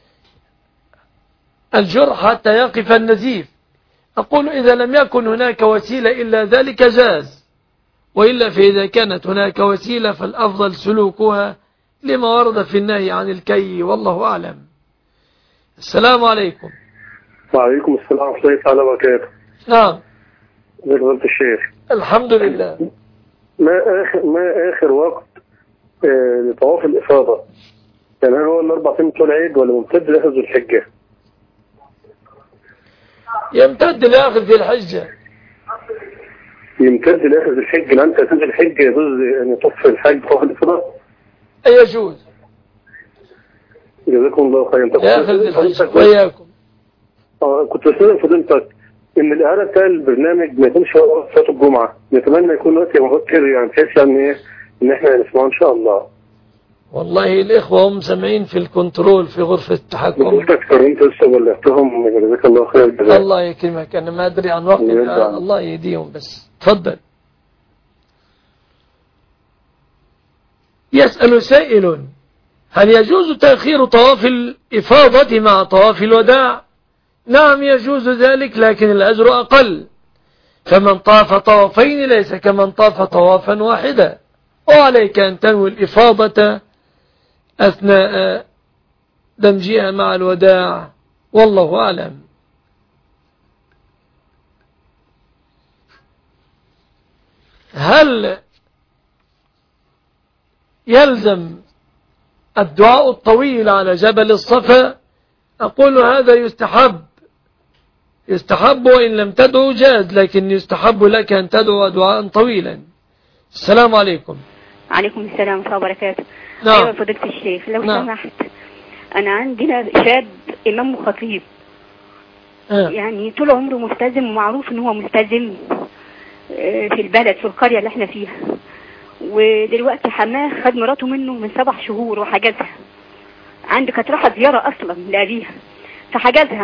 Speaker 2: الجرح حتى يقف النزيف. أقول إذا لم يكن هناك وسيلة إلا ذلك جاز، وإلا فإذا كانت هناك وسيلة فالأفضل سلوكها لما ورد في النهي عن الكي، والله أعلم. السلام عليكم.
Speaker 12: وعليكم السلام ورحمة الله تعالى وبركاته.
Speaker 2: نعم.
Speaker 12: فضيلة الشيخ.
Speaker 2: الحمد لله.
Speaker 12: ما آخر وقت لطواف الإفاضة؟ يعني هل هو ال4 أيام بتوع العيد ولا ممتد لآخر ذي الحجة؟
Speaker 2: يمتد لآخر ذي الحجة.
Speaker 12: يمتد لآخر ذي الحجة، لأن تأسيس الحجة يجوز أن يطوف الحج طواف الإفاضة؟
Speaker 2: يجوز.
Speaker 12: جزاكم الله خيرا.
Speaker 2: لآخر ذي الحجة وإياكم.
Speaker 12: كنت بسأل فضيلتك إن الإعادة بتاع البرنامج ما يكونش وقت صلاة الجمعة، نتمنى يكون وقت مبكر، يعني بحيث إن إحنا نسمعه إن شاء الله.
Speaker 2: والله الإخوة هم سامعين في الكنترول في غرفة التحكم.
Speaker 12: أكثر أنت لسه بلغتهم، جزاك الله خير.
Speaker 2: الله يكرمك، أنا ما أدري عن وقت، الله يهديهم بس. تفضل. يسأل سائل هل يجوز تأخير طواف الإفاضة مع طواف الوداع؟ نعم يجوز ذلك، لكن الأجر أقل، فمن طاف طوافين ليس كمن طاف طوافا واحدا، وعليك أن تنوي الإفاضة أثناء دمجها مع الوداع، والله أعلم. هل يلزم الدعاء الطويل على جبل الصفا؟ أقول هذا يستحب وإن لم تدعو جاز، لكن يستحب لك أن تدعو دعاء طويلا. السلام عليكم.
Speaker 13: عليكم السلام ورحمة الله وبركاته.
Speaker 2: نعم.
Speaker 13: أيوة فضيلة الشيخ، لو
Speaker 2: نعم.
Speaker 13: سمحت، أنا عندنا شاب إمام وخطيب، يعني طول عمره ملتزم ومعروف إن هو ملتزم في البلد في القرية اللي احنا فيها، ودلوقتي حماه خد مراته منه من 7 شهور وحجزها. عندي كانت رايحة زيارة أصلا لأبيها فحجزها،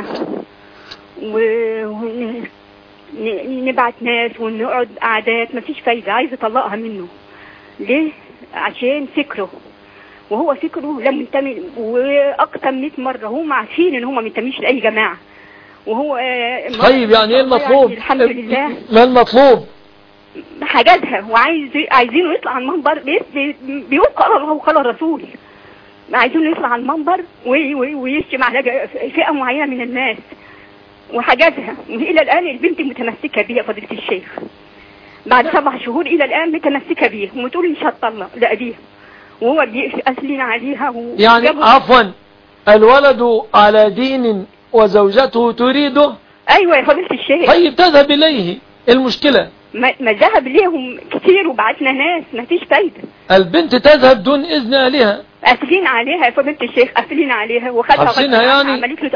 Speaker 13: ونبعت ناس ونقعد قعدات مفيش فايدة، عايز يطلقها منه. ليه؟ عشان فكره، وهو فكره لم ينتمي، وأكتر 100 مرة هم عارفين إن هم ما ينتميش لأي جماعة، وهو
Speaker 2: طيب يعني ايه المطلوب؟
Speaker 13: يعني الحمد لله.
Speaker 2: ما المطلوب؟
Speaker 13: حاجاتها، عايزينه يطلع على المنبر، بيقول قال الله وقال الرسول، عايزينه يطلع على المنبر ويشتم على فئة معينة من الناس وحاجاتها. وإلى الآن البنت متمسكة بيها فضيلة الشيخ، بعد 7 شهور إلى الآن متمسكة بيها وتقول مش هتطلق لأبيها، وهو بيأسلين عليها
Speaker 2: يعني عفوا الولد على دين وزوجته تريده.
Speaker 13: أيوة يا فضيلة الشيخ.
Speaker 2: طيب تذهب إليه، المشكلة
Speaker 13: ما ذهب ليهم كتير وبعتنا ناس ما فيش فايدة.
Speaker 2: البنت تذهب دون إذن أهلها.
Speaker 13: قافلين عليها يا فضيلة الشيخ، قافلين عليها وخدها
Speaker 2: حبسينها يعني.
Speaker 13: عملت له توكيل.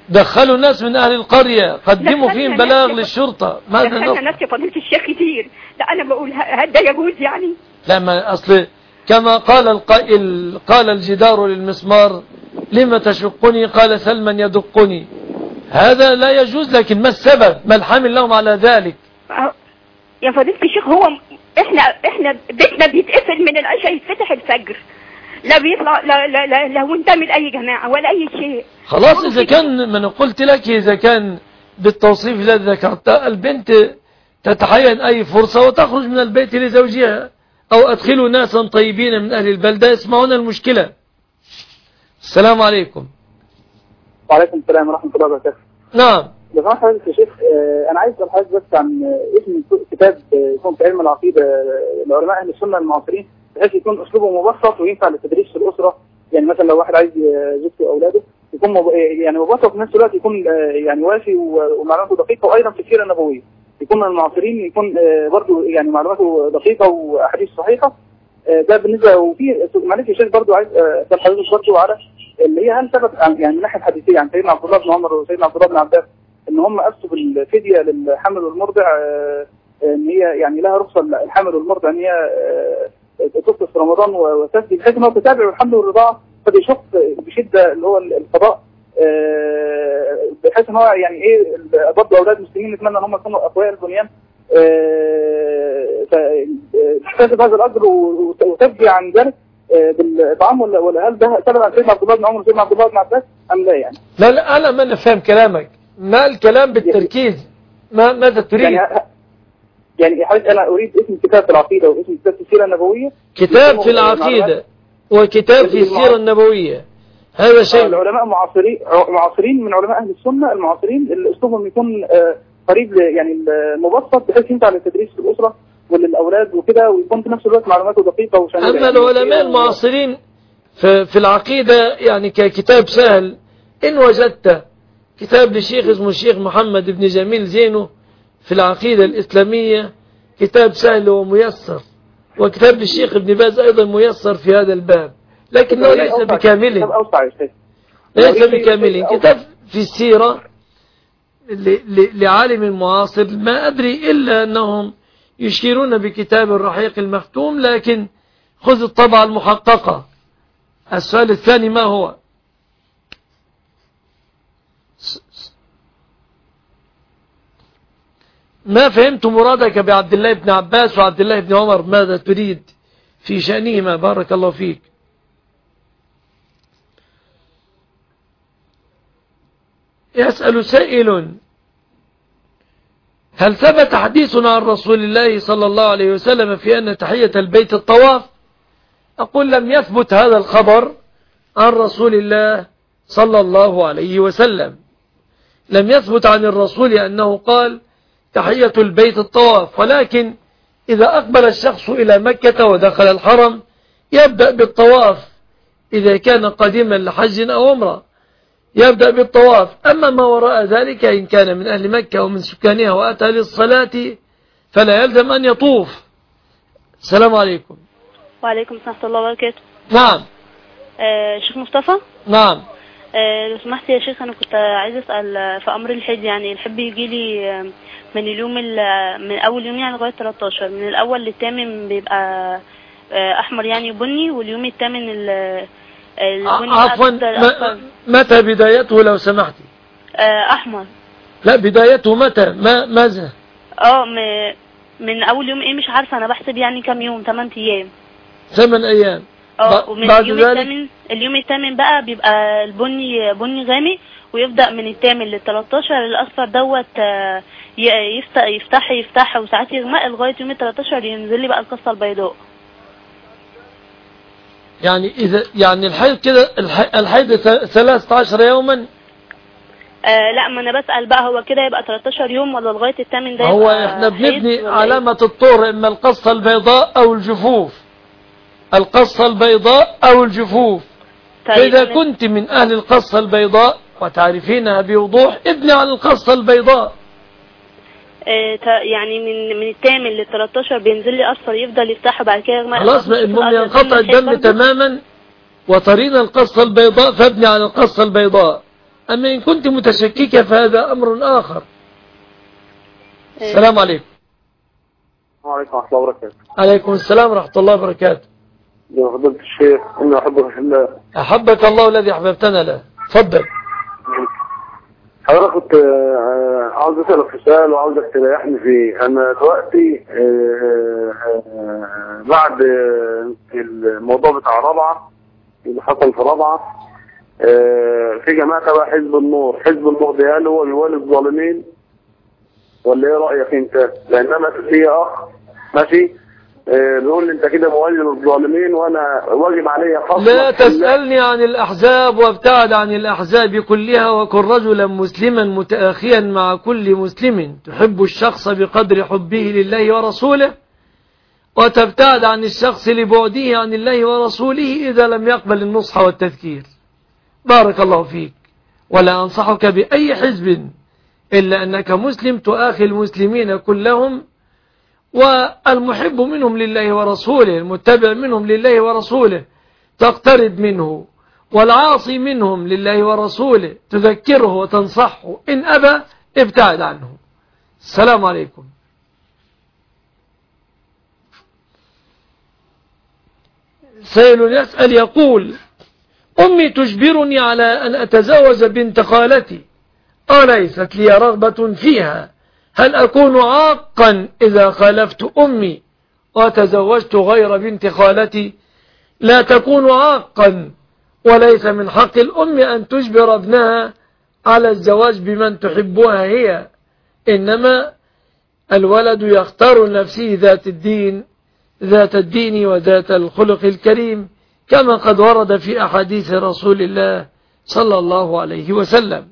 Speaker 2: دخلوا ناس من أهل القرية قدموا فيهم بلاغ للشرطة. ماذا
Speaker 13: دخلنا ناس يا فضيلة الشيخ كتير. لا أنا بقول هل ده يجوز يعني؟
Speaker 2: لا، ما أصل كما قال القائل قال الجدار للمسمار لما تشقني قال سلما يدقني. هذا لا يجوز، لكن ما السبب؟ ما الحامل لهم على ذلك؟
Speaker 13: يا فضيلة الشيخ هو احنا بيتنا بيتقفل من العشاء يتفتح الفجر، لا بيطلع لا منتمي لأي جماعة ولا أي شيء.
Speaker 2: خلاص إذا كان ما أنا قلت لك، إذا كان بالتوصيف الذي ذكرت البنت تتحين أي فرصة وتخرج من البيت لزوجها، أو أدخلوا ناسا طيبين من أهل البلدة يسمعون المشكلة. السلام عليكم.
Speaker 14: وعليكم السلام ورحمة الله وبركاته.
Speaker 2: نعم.
Speaker 14: لو سمحت حضرتك يا شيخ، أنا عايز أسأل حضرتك بس عن اسم كتاب يكون في علم العقيدة لعلماء أهل السنة المعاصرين، بحيث يكون أسلوبه مبسط وينفع للتدريس في الأسرة. يعني مثلا لو واحد عايز زوجته وأولاده يكون يعني مبسط وفي نفس الوقت يكون يعني وافي ومعلوماته دقيقة، وأيضا في السيرة النبوية يكون من المعاصرين، يكون برضه يعني معلوماته دقيقة وأحاديث صحيحة. ده بالنسبة. وفي معلش يا شيخ برضه عايز أسأل حضرتك برضه على اللي هي هل ثبت يعني من ناحية حديثية عن سيدنا عبد الله بن عمر وسيدنا عبد الله بن عباس ان هم افتوا بالفدية للحامل والمرضع، ان هي يعني لها رخصة الحامل والمرضع ان هي تفطر في رمضان وتفدي، بحيث ان هو تتابع الحمل والرضاعة فبيشق بشدة اللي هو القضاء، بحيث ان هو يعني ايه برضه اولاد مسلمين نتمنى ان هم يكونوا اقوياء البنيان، فتكتسب هذا الاجر وتفدي عن ذلك بالطعام، ولا هل ده ثبت عن سيدنا عبد الله بن عمر وسيدنا عبد الله بن عباس ام لا يعني؟
Speaker 2: لا انا ما نفهم كلامك، ما الكلام بالتركيز؟ ماذا تريد؟
Speaker 14: يعني حضرتك انا اريد اسم كتاب في العقيده واسم كتاب في السيره النبويه.
Speaker 2: كتاب في العقيده وكتاب في السيره النبويه، هذا شيء.
Speaker 14: العلماء معاصرين من علماء اهل السنه المعاصرين اللي اسلوبهم يكون قريب يعني مبسط، بحيث ينفع للتدريس في الاسره وللاولاد وكده، ويكون في نفس الوقت معلوماته دقيقه وشامله.
Speaker 2: اما العلماء المعاصرين في العقيده يعني ككتاب سهل، ان وجدت كتاب لشيخ اسمه الشيخ محمد بن جميل زينو في العقيدة الإسلامية، كتاب سهل وميسر، وكتاب للشيخ ابن باز أيضا ميسر في هذا الباب، لكنه ليس بكامل. ليس بكامل. كتاب في السيرة لعالم معاصر ما أدري إلا أنهم يشيرون بكتاب الرحيق المختوم، لكن خذ الطبعة المحققة. السؤال الثاني ما هو؟ ما فهمت مرادك بعبد الله بن عباس وعبد الله بن عمر، ماذا تريد في شأنهما؟ بارك الله فيك. يسأل سائل: هل ثبت حديثنا عن رسول الله صلى الله عليه وسلم في أن تحية البيت الطواف؟ أقول لم يثبت هذا الخبر عن رسول الله صلى الله عليه وسلم. لم يثبت عن الرسول أنه قال تحية البيت الطواف، ولكن إذا أقبل الشخص إلى مكة ودخل الحرم يبدأ بالطواف، إذا كان قادما لحج أو عمرة يبدأ بالطواف. أما ما وراء ذلك إن كان من أهل مكة ومن سكانها وأتى للصلاة فلا يلزم أن يطوف. السلام عليكم.
Speaker 15: وعليكم السلام ورحمة الله وبركاته.
Speaker 2: نعم.
Speaker 15: شيخ مصطفى.
Speaker 2: نعم.
Speaker 15: لو سمحت يا شيخ، أنا كنت عايز أسأل في أمر الحج. يعني الحب يجي لي من اليوم من أول يوم يعني لغاية 13، من الأول للثامن بيبقى أحمر يعني بني، واليوم الثامن البني.
Speaker 2: عفوا، متى بدايته لو سمحتي؟
Speaker 15: أحمر.
Speaker 2: لا، بدايته متى؟ ماذا؟
Speaker 15: من أول يوم إيه مش عارفة، أنا بحسب يعني كم يوم، 8 أيام.
Speaker 2: 8 أيام.
Speaker 15: ومن اليوم الثامن بقى بيبقى البني بني غامق، ويبدأ من الثامن لل13 الأصفر دوت يفتح وساعات يغمق لغاية يوم 13 ينزل لي بقى القصة البيضاء.
Speaker 2: يعني إذا يعني الحيض كده الحيض 13 يوما.
Speaker 15: لا، ما أنا بسأل بقى هو كده يبقى 13 يوم ولا لغاية الثامن ده؟
Speaker 2: هو احنا بنبني علامة الطهر إما القصة البيضاء أو الجفوف، القصة البيضاء أو الجفوف. طيب، فإذا كنت من أهل القصة البيضاء وتعرفينها بوضوح ابني على القصة البيضاء.
Speaker 15: يعني من الثامن لل13 بينزل لي أصفر يفضل يفتح بعد كده يغمق.
Speaker 2: خلاص المهم ينقطع الدم تماما وترين القصة البيضاء فابني على القصة البيضاء. أما إن كنت متشككة فهذا أمر آخر. السلام عليكم.
Speaker 12: وعليكم ورحمة الله وبركاته.
Speaker 2: عليكم السلام ورحمة الله وبركاته.
Speaker 12: يا فضيلة الشيخ إني أحبك في الله.
Speaker 2: أحبك الله الذي أحببتنا له. تفضل.
Speaker 12: حضرتك كنت عاوز أسألك في سؤال وعاوزك تريحني فيه. أنا دلوقتي بعد الموضوع بتاع رابعة اللي حصل في رابعة، في جماعة تبع حزب النور. حزب النور ده هل هو بيوالي الظالمين ولا ايه رأيك انت؟ لان انا في اخ ماشي بيقول لي انت كده موالي للظالمين وانا واجب علي خاصة.
Speaker 2: لا تسألني عن الأحزاب وابتعد عن الأحزاب كلها، وكن رجلا مسلما متآخيا مع كل مسلم، تحب الشخص بقدر حبه لله ورسوله، وتبتعد عن الشخص لبعده عن الله ورسوله إذا لم يقبل النصح والتذكير. بارك الله فيك. ولا أنصحك بأي حزب إلا أنك مسلم تؤاخي المسلمين كلهم، والمحب منهم لله ورسوله، المتبع منهم لله ورسوله تقترب منه، والعاصي منهم لله ورسوله تذكره وتنصحه، إن أبى ابتعد عنه. السلام عليكم. سائل يسأل يقول: أمي تجبرني على أن أتزوج بنت خالتي، أليست لي رغبة فيها، هل أكون عاقا إذا خالفت أمي وتزوجت غير بنت خالتي؟ لا تكون عاقا، وليس من حق الأم أن تجبر ابنها على الزواج بمن تحبها هي، إنما الولد يختار لنفسه ذات الدين وذات الخلق الكريم، كما قد ورد في أحاديث رسول الله صلى الله عليه وسلم.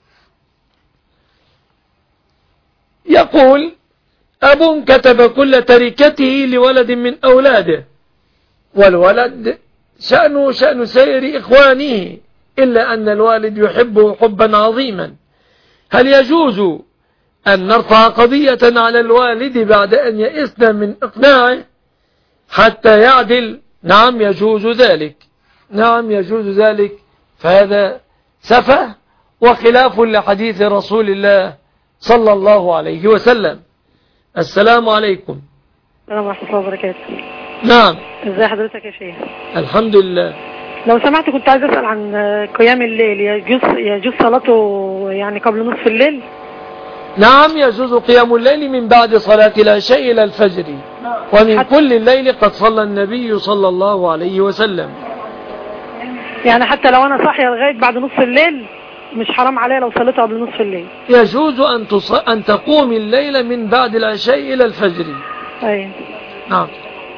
Speaker 2: يقول: أب كتب كل تركته لولد من أولاده، والولد شأن سائر إخوانه، إلا أن الوالد يحبه حبا عظيما، هل يجوز أن نرفع قضية على الوالد بعد أن يئسنا من إقناعه حتى يعدل؟ نعم يجوز ذلك، نعم يجوز ذلك، فهذا سفه وخلاف لحديث رسول الله صلى الله عليه وسلم. السلام عليكم.
Speaker 16: السلام ورحمة الله وبركاته.
Speaker 2: نعم.
Speaker 16: ازي حضرتك يا شيخ؟
Speaker 2: الحمد لله.
Speaker 16: لو سمحت كنت عايز أسأل عن قيام الليل، يجوز صلاته يعني قبل نصف الليل؟
Speaker 2: نعم يجوز قيام الليل من بعد صلاة العشاء إلى الفجر، ومن كل الليل قد صلى النبي صلى الله عليه وسلم.
Speaker 16: يعني حتى لو أنا صاحية لغاية بعد نصف الليل مش حرام عليها لو صليتها قبل نصف الليل؟
Speaker 2: يجوز أن تقوم الليل من بعد العشاء إلى الفجر.
Speaker 16: أي
Speaker 2: نعم.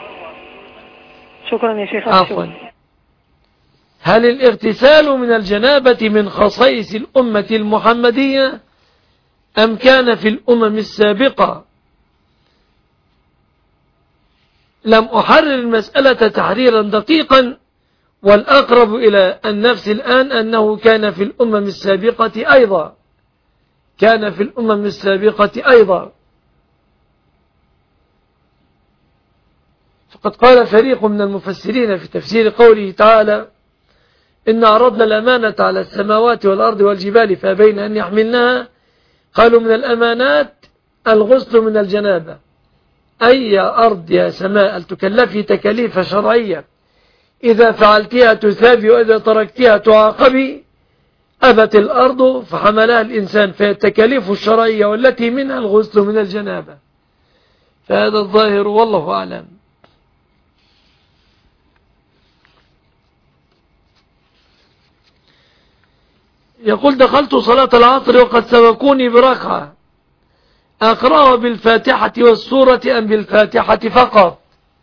Speaker 16: شكرا يا شيخ.
Speaker 2: عفوا. هل الاغتسال من الجنابة من خصائص الأمة المحمدية أم كان في الأمم السابقة؟ لم أحرر المسألة تحريرا دقيقا، والأقرب إلى النفس الآن أنه كان في الأمم السابقة أيضا، كان في الأمم السابقة أيضا. فقد قال فريق من المفسرين في تفسير قوله تعالى: إن عرضنا الأمانة على السماوات والأرض والجبال فأبين أن يحملنها، قالوا من الأمانات الغسل من الجنابة، أي يا أرض يا سماء تكلفي تكاليف شرعية، إذا فعلتها تثابي وإذا تركتها تعاقبي. أبت الأرض فحملها الإنسان، فالتكاليف الشرعية والتي منها الغسل من الجنابة. فهذا الظاهر والله أعلم. يقول: دخلت صلاة العصر وقد سبقوني بركعة، أقرأها بالفاتحة والسورة أم بالفاتحة فقط؟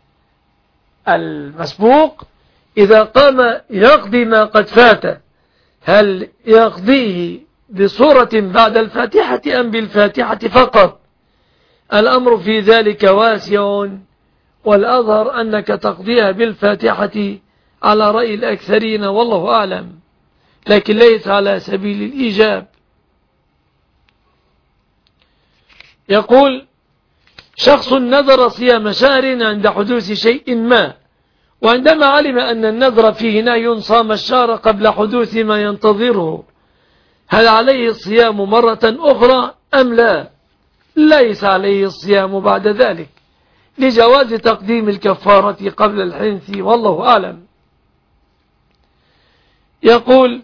Speaker 2: المسبوق إذا قام يقضي ما قد فات، هل يقضيه بسورة بعد الفاتحة أم بالفاتحة فقط؟ الأمر في ذلك واسع، والأظهر أنك تقضيها بالفاتحة على رأي الأكثرين والله أعلم، لكن ليس على سبيل الإيجاب. يقول: شخص نذر صيام شهر عند حدوث شيء ما، وعندما علم أن النذر فيه نهي صام الشهر قبل حدوث ما ينتظره، هل عليه الصيام مرة أخرى أم لا؟ ليس عليه الصيام بعد ذلك، لجواز تقديم الكفارة قبل الحنث، والله أعلم. يقول: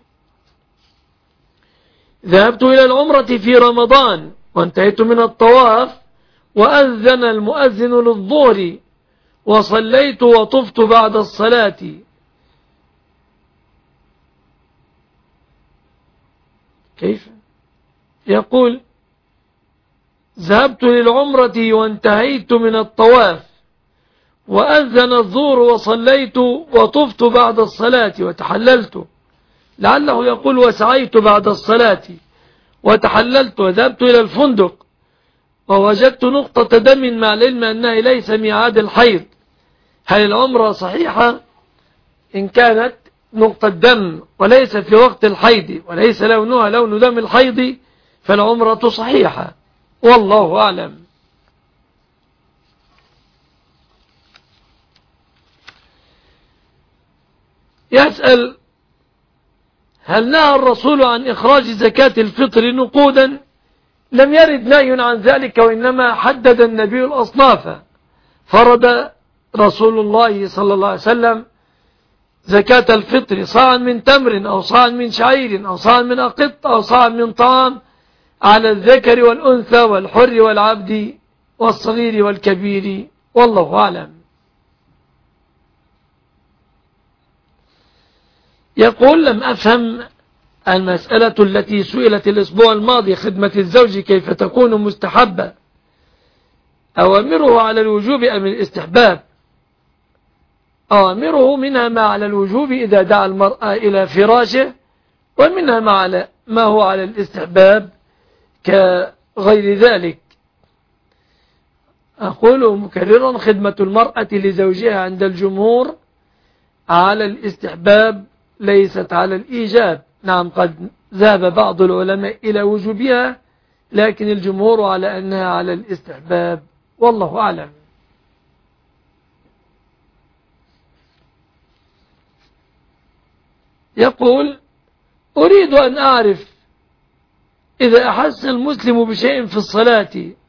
Speaker 2: ذهبت إلى العمرة في رمضان وانتهيت من الطواف وأذن المؤذن للظهر وصليت وطفت بعد الصلاة، كيف؟ يقول: ذهبت للعمرة وانتهيت من الطواف وأذن الظهر وصليت وطفت بعد الصلاة وتحللت، لعله يقول وسعيت بعد الصلاة وتحللت وذهبت إلى الفندق ووجدت نقطة دم مع العلم أنها ليس ميعاد الحيض، هل العمرة صحيحة؟ إن كانت نقطة دم وليس في وقت الحيض وليس لونها لون دم الحيض فالعمرة صحيحة، والله أعلم. يسأل: هل نهى الرسول عن إخراج زكاة الفطر نقودا؟ لم يرد نهي عن ذلك، وإنما حدد النبي الأصناف، فرض رسول الله صلى الله عليه وسلم زكاة الفطر صاعا من تمر أو صاعا من شعير أو صاعا من أقط أو صاعا من طعام على الذكر والأنثى والحر والعبد والصغير والكبير، والله أعلم. يقول: لم أفهم المسألة التي سئلت الأسبوع الماضي: خدمة الزوج كيف تكون مستحبة؟ أوامره على الوجوب أم الاستحباب؟ أوامره منها ما على الوجوب إذا دعا المرأة إلى فراشه، ومنها ما هو على الاستحباب كغير ذلك. أقول مكررا: خدمة المرأة لزوجها عند الجمهور على الاستحباب ليست على الإيجاب. نعم، قد ذهب بعض العلماء إلى وجوبها، لكن الجمهور على أنها على الاستحباب، والله أعلم. يقول: أريد أن أعرف إذا أحس المسلم بشيء في الصلاة،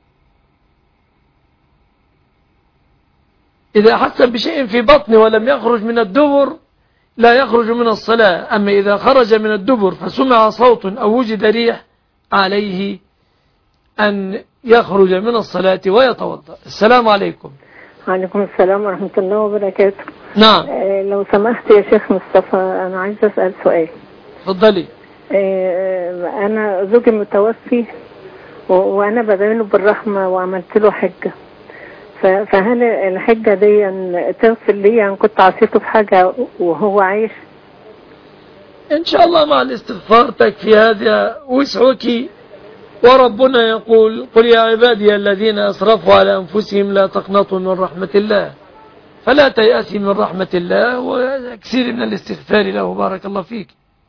Speaker 2: إذا أحس بشيء في بطنه ولم يخرج من الدبر لا يخرج من الصلاة، أما إذا خرج من الدبر فسمع صوت أو وجد ريح عليه أن يخرج من الصلاة ويتوضأ. السلام عليكم.
Speaker 17: وعليكم السلام ورحمة الله وبركاته.
Speaker 2: نعم.
Speaker 17: لو سمحت يا شيخ مصطفى، أنا عايز أسأل سؤال.
Speaker 2: تفضلي.
Speaker 17: أنا زوجي متوفي وأنا بدعيله بالرحمة وعملت له حجة، فهل الحجة دي تغفر لي أن كنت عصيته في حاجة وهو عايش؟
Speaker 2: إن شاء الله مع الاستغفار تكفي هذا وسعك، وربنا يقول: قل يا عبادي الذين أسرفوا على أنفسهم لا تقنطوا من رحمة الله، فلا تيأسي من رحمة الله وكثير من الاستغفار له. بارك الله فيك.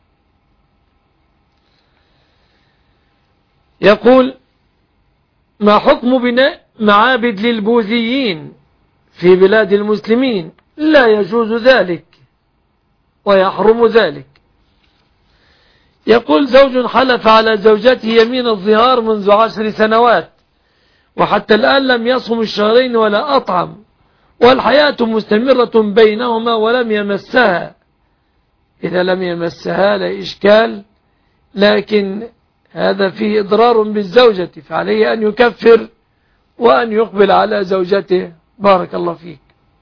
Speaker 2: يقول: ما حكم بناء معابد للبوذيين في بلاد المسلمين؟ لا يجوز ذلك ويحرم ذلك. يقول: زوج حلف على زوجته يمين الظهار منذ 10 سنوات وحتى الآن لم يصم الشهرين ولا أطعم، والحياة مستمرة بينهما ولم يمسها. إذا لم يمسها لا إشكال، لكن هذا فيه إضرار بالزوجة، فعليه أن يكفر وأن يقبل على زوجته. بارك الله فيك.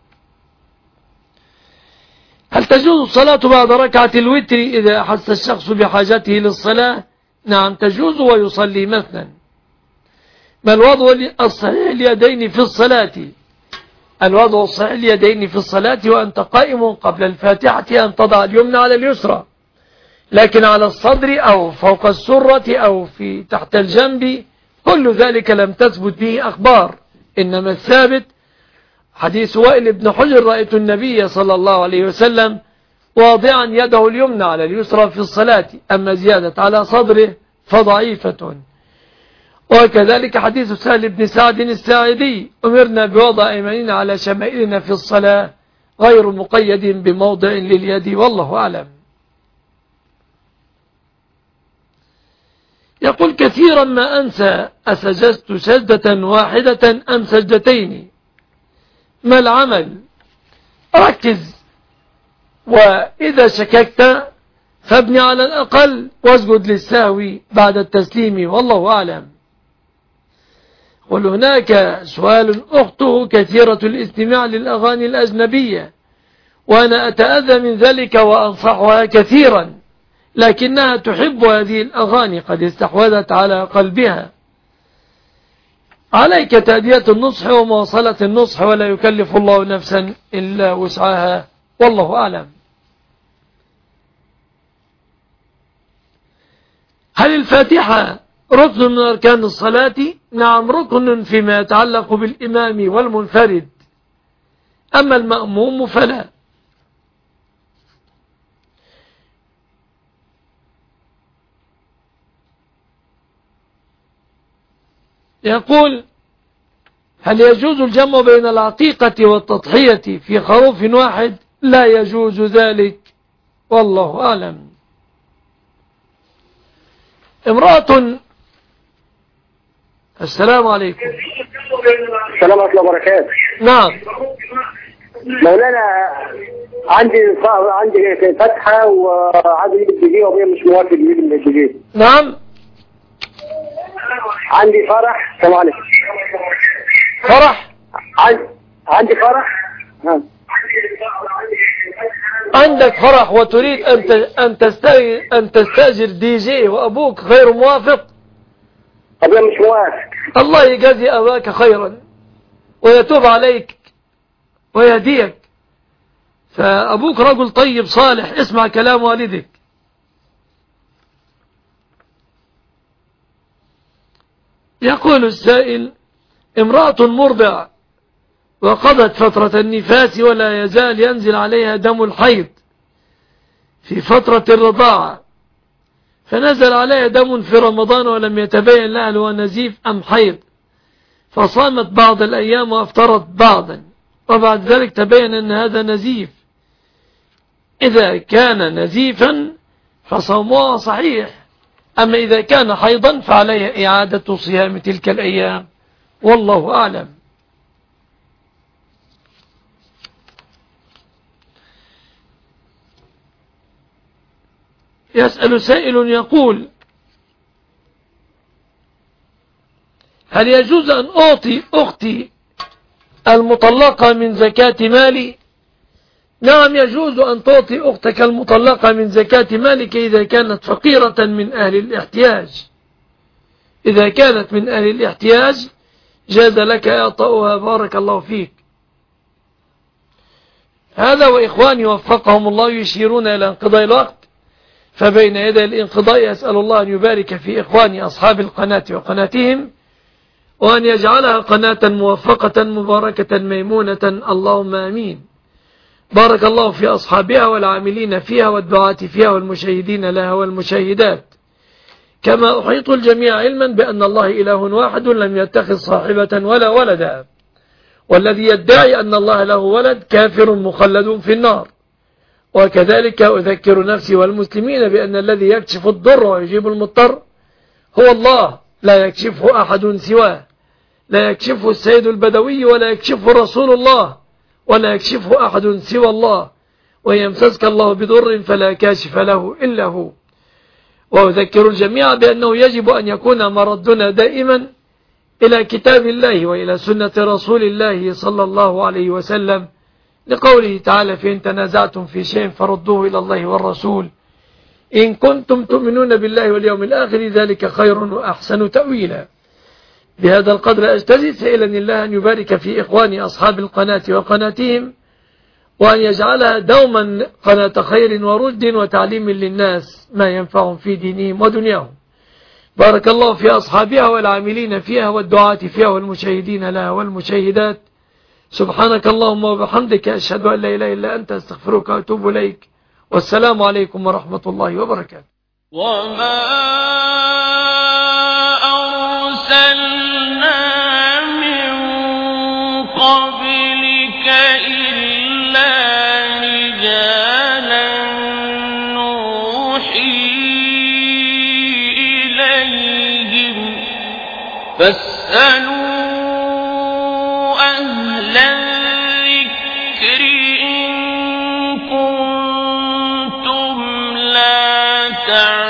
Speaker 2: هل تجوز الصلاة بعد ركعة الوتر إذا أحس الشخص بحاجته للصلاة؟ نعم تجوز، ويصلي مثلا. ما الوضع الصحيح اليدين في الصلاة؟ الوضع الصحيح اليدين في الصلاة وأنت قائم قبل الفاتحة أن تضع اليمنى على اليسرى، لكن على الصدر أو فوق السرة أو في تحت الجنب كل ذلك لم تثبت به أخبار، إنما الثابت حديث وائل بن حجر: رأيت النبي صلى الله عليه وسلم واضعا يده اليمنى على اليسرى في الصلاة، أما زيادة على صدره فضعيفة. وكذلك حديث سهل بن سعد الساعدي: أمرنا بوضع أيماننا على شمائلنا في الصلاة، غير مقيد بموضع لليد، والله أعلم. يقول كثيرا ما أنسى أسجدت سجدة واحدة أم سجدتين، ما العمل؟ ركز، وإذا شككت فابني على الأقل واسجد للسهو بعد التسليم، والله أعلم. هناك سؤال أخته كثيرة الاستماع للأغاني الأجنبية، وأنا أتأذى من ذلك وأنصحها كثيرا، لكنها تحب هذه الأغاني، قد استحوذت على قلبها. عليك تأدية النصح ومواصلة النصح، ولا يكلف الله نفسا إلا وسعها، والله أعلم. هل الفاتحة ركن من أركان الصلاة؟ نعم، ركن فيما يتعلق بالإمام والمنفرد، أما المأموم فلا. يقول هل يجوز الجمع بين العقيقة والتضحية في خروف واحد؟ لا يجوز ذلك، والله أعلم. امرأة. السلام عليكم.
Speaker 18: السلام ورحمة الله وبركاته.
Speaker 2: نعم
Speaker 18: مولانا، عندي فتحة وعندي الجديد وهي مش موافق يجيب الجديد.
Speaker 2: نعم
Speaker 18: عندي فرح. السلام عليكم.
Speaker 2: فرح؟
Speaker 18: عندي فرح.
Speaker 2: عندك فرح وتريد أن تستأجر دي جي وأبوك غير موافق؟
Speaker 18: أبويا مش موافق.
Speaker 2: الله يجازي أباك خيرا ويتوب عليك ويهديك، فأبوك رجل طيب صالح، اسمع كلام والدك. يقول السائل امرأة مرضع وقضت فترة النفاس ولا يزال ينزل عليها دم الحيض في فترة الرضاعة، فنزل عليها دم في رمضان ولم يتبين لها هل هو نزيف أم حيض، فصامت بعض الأيام وأفطرت بعضا، وبعد ذلك تبين أن هذا نزيف. إذا كان نزيفا فصومها صحيح، أما إذا كان حيضا فعليها إعادة صيام تلك الأيام، والله أعلم. يسأل سائل يقول هل يجوز أن أعطي أختي المطلقة من زكاة مالي؟ نعم، يجوز أن تعطي أختك المطلقة من زكاة مالك إذا كانت فقيرة من أهل الاحتياج. إذا كانت من أهل الاحتياج جاز لك إعطاؤها، بارك الله فيك. هذا وإخواني وفقهم الله يشيرون إلى انقضاء الوقت، فبين يدي الانقضاء أسأل الله أن يبارك في إخواني أصحاب القناة وقناتهم، وأن يجعلها قناة موفقة مباركة ميمونة، اللهم آمين. بارك الله في أصحابها والعاملين فيها والدعاة فيها والمشاهدين لها والمشاهدات، كما أحيط الجميع علما بأن الله إله واحد لم يتخذ صاحبة ولا ولدا، والذي يدعي أن الله له ولد كافر مخلد في النار. وكذلك أذكر نفسي والمسلمين بأن الذي يكشف الضر ويجيب المضطر هو الله، لا يكشفه أحد سواه، لا يكشفه السيد البدوي ولا يكشفه رسول الله ولا يكشفه أحد سوى الله، ويمسسك الله بضر فلا كاشف له إلا هو. وأذكر الجميع بأنه يجب أن يكون مردنا دائما إلى كتاب الله وإلى سنة رسول الله صلى الله عليه وسلم، لقوله تعالى فإن تنازعتم في شيء فردوه إلى الله والرسول إن كنتم تؤمنون بالله واليوم الآخر ذلك خير وأحسن تأويلا. بهذا القدر أجتزي سائلا الله أن يبارك في إخواني أصحاب القناة وقناتهم، وأن يجعلها دوما قناة خير ورشد وتعليم للناس ما ينفعهم في دينهم ودنياهم. بارك الله في أصحابها والعاملين فيها والدعاة فيها والمشاهدين لها والمشاهدات. سبحانك اللهم وبحمدك أشهد أن لا إله إلا أنت أستغفرك وأتوب إليك، والسلام عليكم ورحمة الله وبركاته.
Speaker 1: وما أرسلنا من قبلك إلا رجالا نوحي إليهم فاسألوا أهل الذكر إن كنتم لا تعلمون.